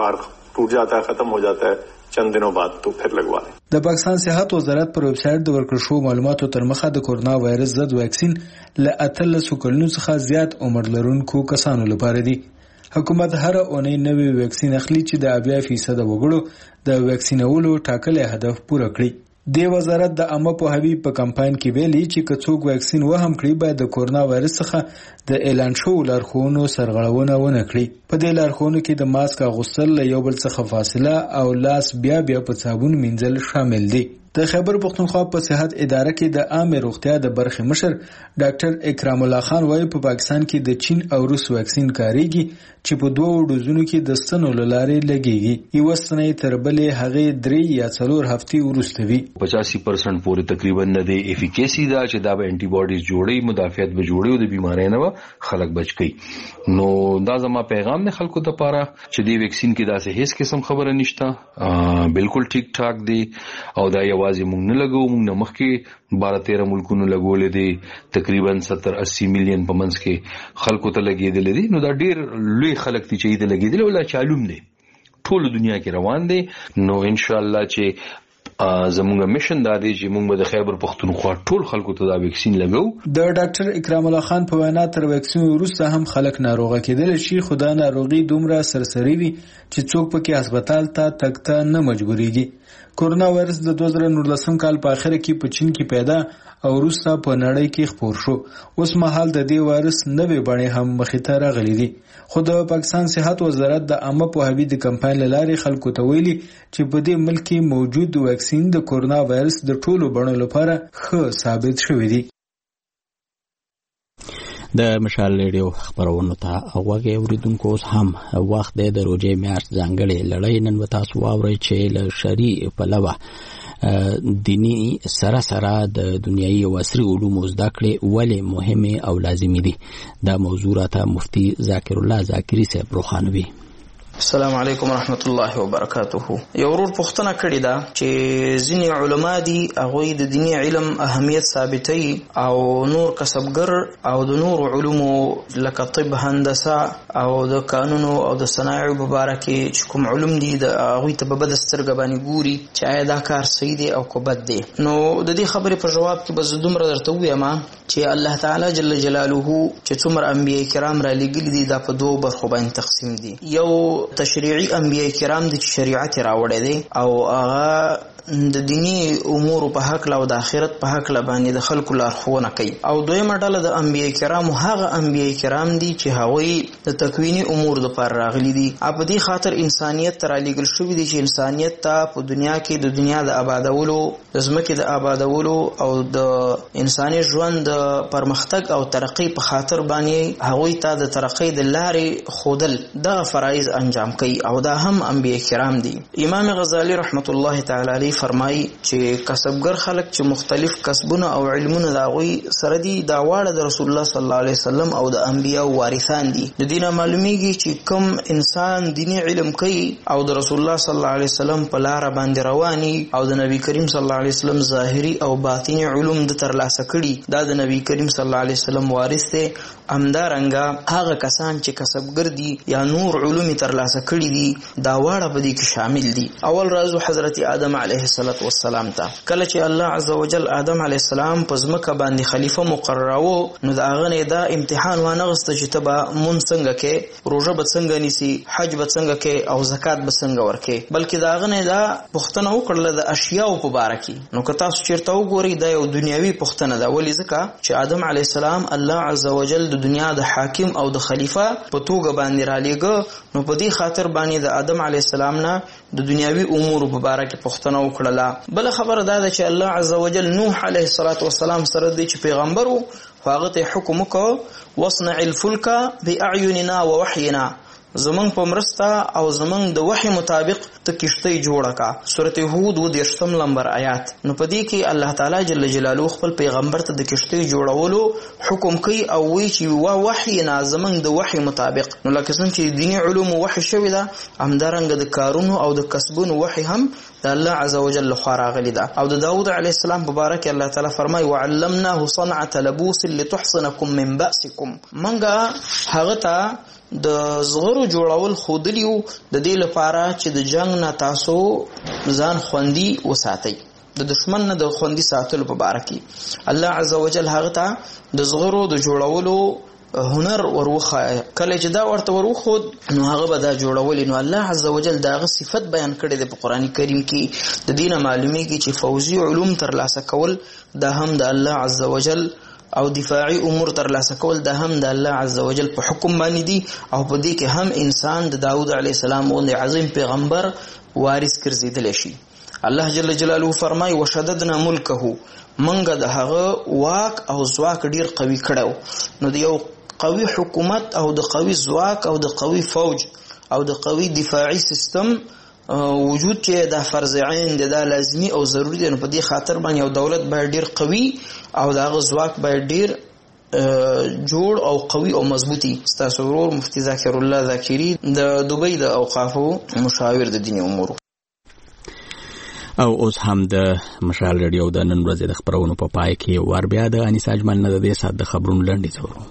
ټوټ جاتا ہے ختم ہو جاتا ہے چند دنوں بعد تو پھر لگوا لیں. د پاکستان صحت وزارت پر ویب سټ د ورکړ شو معلوماتو تر مخه د کرونا وایرس ضد ویکسین له 13 کلونو څخه زیات عمر لرونکو کسانو لپاره دی. حکومت هر اونۍ نوې ویکسین اخلي چې د 80% وګړو د ویکسینولو ټاکلي هدف پوره کړي. د وزارت د عامه پوهاوي په کمپاین کې ویلي چې کڅوګ ویکسین وهم کړي باید د کرونا وایرس څخه د اعلان شو لارښوونو سرغړونه ونه کړي. په دې لارښوونو کې د ماسک اغوستل، یو بل څخه فاصله او لاس بیا په صابون مینځل شامل دي. د خیبر پختونخوا په صحت اداره کې د عامه روغتیا د برخې مشر ډاکټر اکرام الله خان وايي په پاکستان کې د چین او روس ویکسین کاریږي چې په 2 ډوزونو کې د ستنو لارې لګيږي. یو ستنې تر بلې هغه 3 یا 4 هفتې وروسته وي. 85% پورې تقریبا نه دی افیکیسی دا چې دا به انټي باډیز جوړي، مدافعت به جوړي او د بیماری نه خلک بچ کی. نو دا زما پیغام نه خلکو ته پاره چې دی ویکسین کې داسې هیڅ قسم خبره نشته، بالکل ټیک ټاک دی او دا یوازې موږ نه لګو، موږ نه مخکې 12-13 ملکونو لګولې دي، تقریبا 70-80 میلیون په منځ کې خلکو ته لګېدل دي. نو دا ډیر لوی خلک دي چې دې لګېدل ولا چالوم دي، ټول دنیا کې روان دي. نو ان شاء الله چې زموږ میشن دا دی چې موږ د خیبر پختونخوا ټول خلکو ته دا ویکسین لګو. د ډاکټر اکرام الله خان په وینا تر ویکسین وروسته هم خلک ناروغه کېدل شي، خو دا ناروغي دومره سرسري وي چې څوک پکې هسپتال ته تګ ته نه مجبورېږي. کرونا وایرس د 2019 کال په اخر کې په چین کې پیدا او وروسته په نړۍ کې خپور شو. اوس مهال د دې وایرس نوې بڼې هم مخې ته راغلي دي. خو د پاکستان صحت وزارت د عامه پوهاوي د کمپاین لارې خلکو ته ویلي چې په دې ملک کې موجود ویکسین د کرونا وایرس د ټولو بڼو لپاره ښه ثابت شوی دی. د مشال ریډیو خبرونو ته غوږی اوریدونکو اوس هم وخت دی د روژې میاشت ځانګړې لړۍ نن به تاسو واورئ چې له شرعي پلوه دینی سره د دنیایي او عصري علومو زده کړې ولې مهمه او لازمي دي. دا موضوع راته مفتي ذاکر الله ذاکری صاحب روخانوي. السلام علیکم ورحمت الله وبرکاته. یو ورور پوښتنه کړې ده چې ځینې علما دي هغوی د دیني علم اهمیت ثابتوي او نور کسبګر او د نور علومو لکه طب، هندسه او د قانونو او د صنایعو په باره کې چې کوم علوم دي د هغوی ته په بده سترګه باندې ګوري چې آیا دا کار صحیح دی او که بد دی. نو د دې خبرې په جواب کې به زه دومره درته ووایم چې الله تعالی جل جلاله چې څومره انبیاء کرام را لېږلي دي دا په دوو برخو باندې تقسیم دي. یو تشریعي انبیاء کرام دي چې شریعت راوړی دی او هغه د دینی امور په حق او د آخرت په حق باندې د خلکو لارښوونه کوي. او دویمه ډله د انبیاء کرامو هغه انبیاء کرام دي چې هغوی د تکوینی امور لپاره راغلي دي. په دې خاطر انسانیت ته رالیږل شوي دي چې انسانیت ته په دنیا کې د دنیا د آبادولو، د ځمکې د آبادولو او د انساني ژوند د پرمختګ او ترقۍ په خاطر باندې هغوی ته د ترقۍ د لارې ښودل دغه فرایض انجام کوي او دا هم انبیاء کرام دي. امام غزالی رحمت الله تعالی علیه فرمایي چې کسبګر خلک چې مختلف کسبونه او علمونه د هغوی سره دي دا واړه د رسول الله صلی الله علیه وسلم او د انبیاء وارثان دي. د دې نه معلومیږي چې کوم انسان دینی علم کوي او د رسول الله صلی الله علیه وسلم په لاره باندې رواني او د نبی کریم صلی الله علیه وسلم ظاهري او باطنی علوم د ترلاسه کړي دا د نبی کریم صلی الله علیه وسلم وارث دی. همدارنګه هغه کسان چې کسبګر دي یا نور علوم ترلاسه کړي دي دا واړه په دې کې شامل دي. اول راځو حضرت آدم علیه السلام ته. کله چې الله عزوجل آدم علیه السلام په ځمکه باندې خلیفه مقرراوه نو د هغه نه دا امتحان وانغسته چې ته به مونځ څنګه کې، روژه به څنګه نیسي، حج به څنګه کې او زکات به څنګه ورکې، بلکې د هغه نه دا پوښتنه وکړله د اشیاو په باره کې. نو که تاسو چېرته وګورئ دا یو دنیوي پوښتنه ده. ولې؟ ځکه چې آدم علیه السلام الله عزوجل د دنیا د حاکم او د خلیفه په توګه باندې رالیږه. نو په دې خاطر باندې د آدم علیه السلام نه د دنیاوي امور په باره کې پوښتنه وکړله. بل خبره دا ده چې الله عزوجل نوح علیه السلام سره دی چې پیغمبر و هغه ته حکم وکړ واصنع الفلک باعیننا ووحینا، زمونږ په مرسته او زمونږ د وحی مطابق ته کشتۍ جوړه کا. سورته هود 28 نمبر آیات. نو په دې کې الله تعالی جل جلاله خپل پیغمبر ته د کشتۍ جوړولو حکم کوي او وی چې وحی نه زمونږ د وحی مطابق. نو لکه څنګه چې دینی علوم وحی شوی ده همدارنګه د کارونو او د کسبونو وحی هم د الله عزوجل لخوا راغلی ده. او د داود علیه السلام په باره کې الله تعالی فرمایي وعلمناه صنعة لبوس لتحصنكم من بأسكم. منګه هغه ته د زغرو جوړول خودلیو د دې لپاره چې د جنگ نه تاسو ځان خوندي وساتئ، د دشمن نه د خوندي ساتلو په باره کې الله عزوجل هغه ته د زغرو د جوړولو هنر وروخه. کله چې دا ورته وروخود نو هغه به دا جوړولې. نو الله عزوجل داغه صفت بیان کړی دی په قرآن کریم کې. د دینه معلومیږي چې فوزي علوم ترلاسه کول دا هم د الله عزوجل او دفاعي امور ترلاسه کول دا هم د الله عزوجل په حکم باندې دي. او په دې کې هم انسان د داود علیه السلام غوندې عظیم پیغمبر وارث ګرځېدلی شي. الله جل جلاله فرمایي وشددنا ملکه، منګه د هغه واک او ځواک ډیر قوي کړو. نو د یو قوي حکومت او د قوي ځواک او د قوي فوج او د قوي دفاعي سیستم وجود چې دا فرض عین دی، دا لازمی او ضروری دی. نو په دې خاطر باندې یو دولت باید ډیر قوي او دا ځواک باید ډیر جوړ او قوي او مضبوطی. ستاسو ورور مفتی ذاکر الله ذاکری د دوبۍ د اوقافو مشاور د دیني امور. او اوس هم د مشال رادیو د نن ورځې د خبرونو په پای کې ور بیا د انیسا اجمل نه د دې سات د خبرونو لنډیز ورو.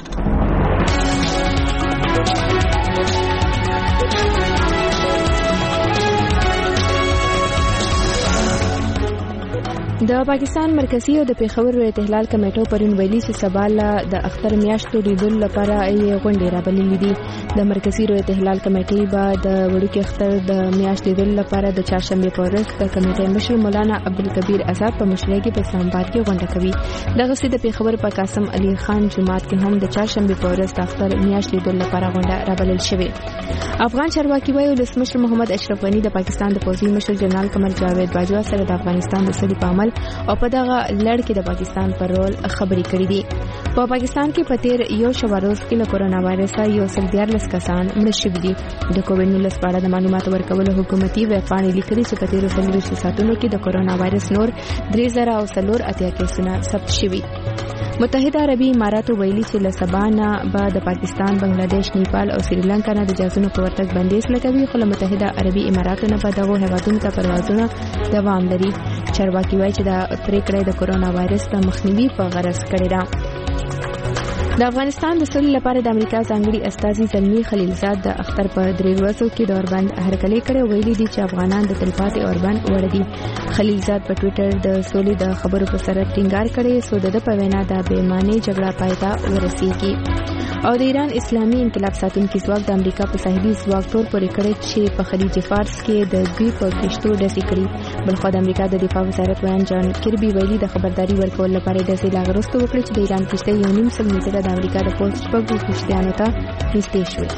د پاکستان مرکزی او د پیښور ائتلاف کمیټو پرون ویلي چې سبا د اختر میاشتو لیدلو لپاره یې غونډې رابللې دي. د مرکزی ائتلاف کمیټې به د وړوکي اختر د میاشتې لیدلو لپاره د چهارشنبه په ورځ د کمیټې مشر مولانا عبدالکبیر آزاد په مشرۍ کې په اسلام آباد کې غونډه کوي. دغه سي د پیښور په قاسم علي خان جماعت کې هم د چهارشنبه په ورځ د اختر میاشتې لیدلو لپاره غونډه رابلل شوې. افغان چارواکي وایي ولسمشر محمد اشرف غني د پاکستان د پوځي مشر جنرال قمر جاوید باجوا سره د افغانستان د سولې په عمل او په دغه لړ کې د پاکستان پر رول خبرې کړې دي. په پاکستان کې په تیر یو شپه روز کې له کورونا وایرس یو سل 14 کسان مړه شوي دي. د کووډ-19 په اړه د معلوماتو ورکولو حکومتي ویبپاڼې لیکلي چې په تیر 24 ساعتونو کې د کورونا وایرس نور 3084 کیسونه ثبت شوي. متحده عربي اماراتو ویلي چې له سبا نه به د پاکستان، بنگلاديش، نیپال او سریلانکا نه د جهازونو په ورتګ بندیز لګوي، خو له متحده عربي اماراتو نه به دغو هیوادونو ته پروازونه دوام لري. چارواکي وایي چې دا پریکړه د کورونا وایرس د مخنیوي په غرض کړې ده. د افغانستان د سولې لپاره د امریکا ځانګړي استازي زلمي خلیلزاد د اختر په 3 ورځو کې د اوربند هرکلی کړی، ویلي دي چې افغانان د تلپاتې اوربند وړ دي. خلیلزاد په ټوئیټر د سولې د خبرو په سر ټینګار کړی سو د په وینا د بېمانه جګړه پای ته ورسیږي. او د ایران اسلامي انقلاب ساتونکي ځواک د امریکا په ساحلي ځواک تور پورې کړی چې په خلیج فارس کې د دوی په کشتو ډزې کړي. بلخو د امریکا د دفاع وزارت ویان جان کربي ویلي د خبرداري ورکول لپاره ډزې لا وروسته وکړي چې د ایران کشته 1.5 میټره د امریکا د پوسټ شپږو کشتیانو ته نږدې شوې.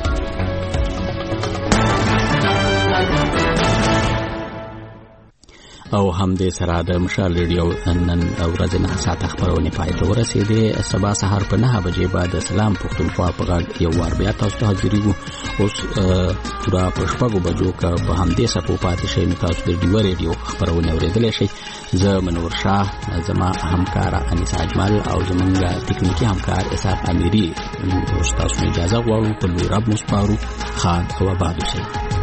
او هم دې سره د مشال ریډیو نن ورځ نه ساعت خبرونه پای ته ورسېده. سبا سهار په 9 بجې بعد سلام پښتونخوا په غږ یو وار بیا تاسو ته حاضرې وو. اوس پورا په شپږو بجو کا په هم دې سپو پاتې شي نو تاسو د ډیو ریډیو خبرونه اورېدلای شئ. زه منور شاه، زما همکار انیسا اجمل او زمونږ ټکنیکی همکار اسحاق امیری تاسو اجازه غواړو په لوی رب مو سپارو. خان او آباد اوسئ.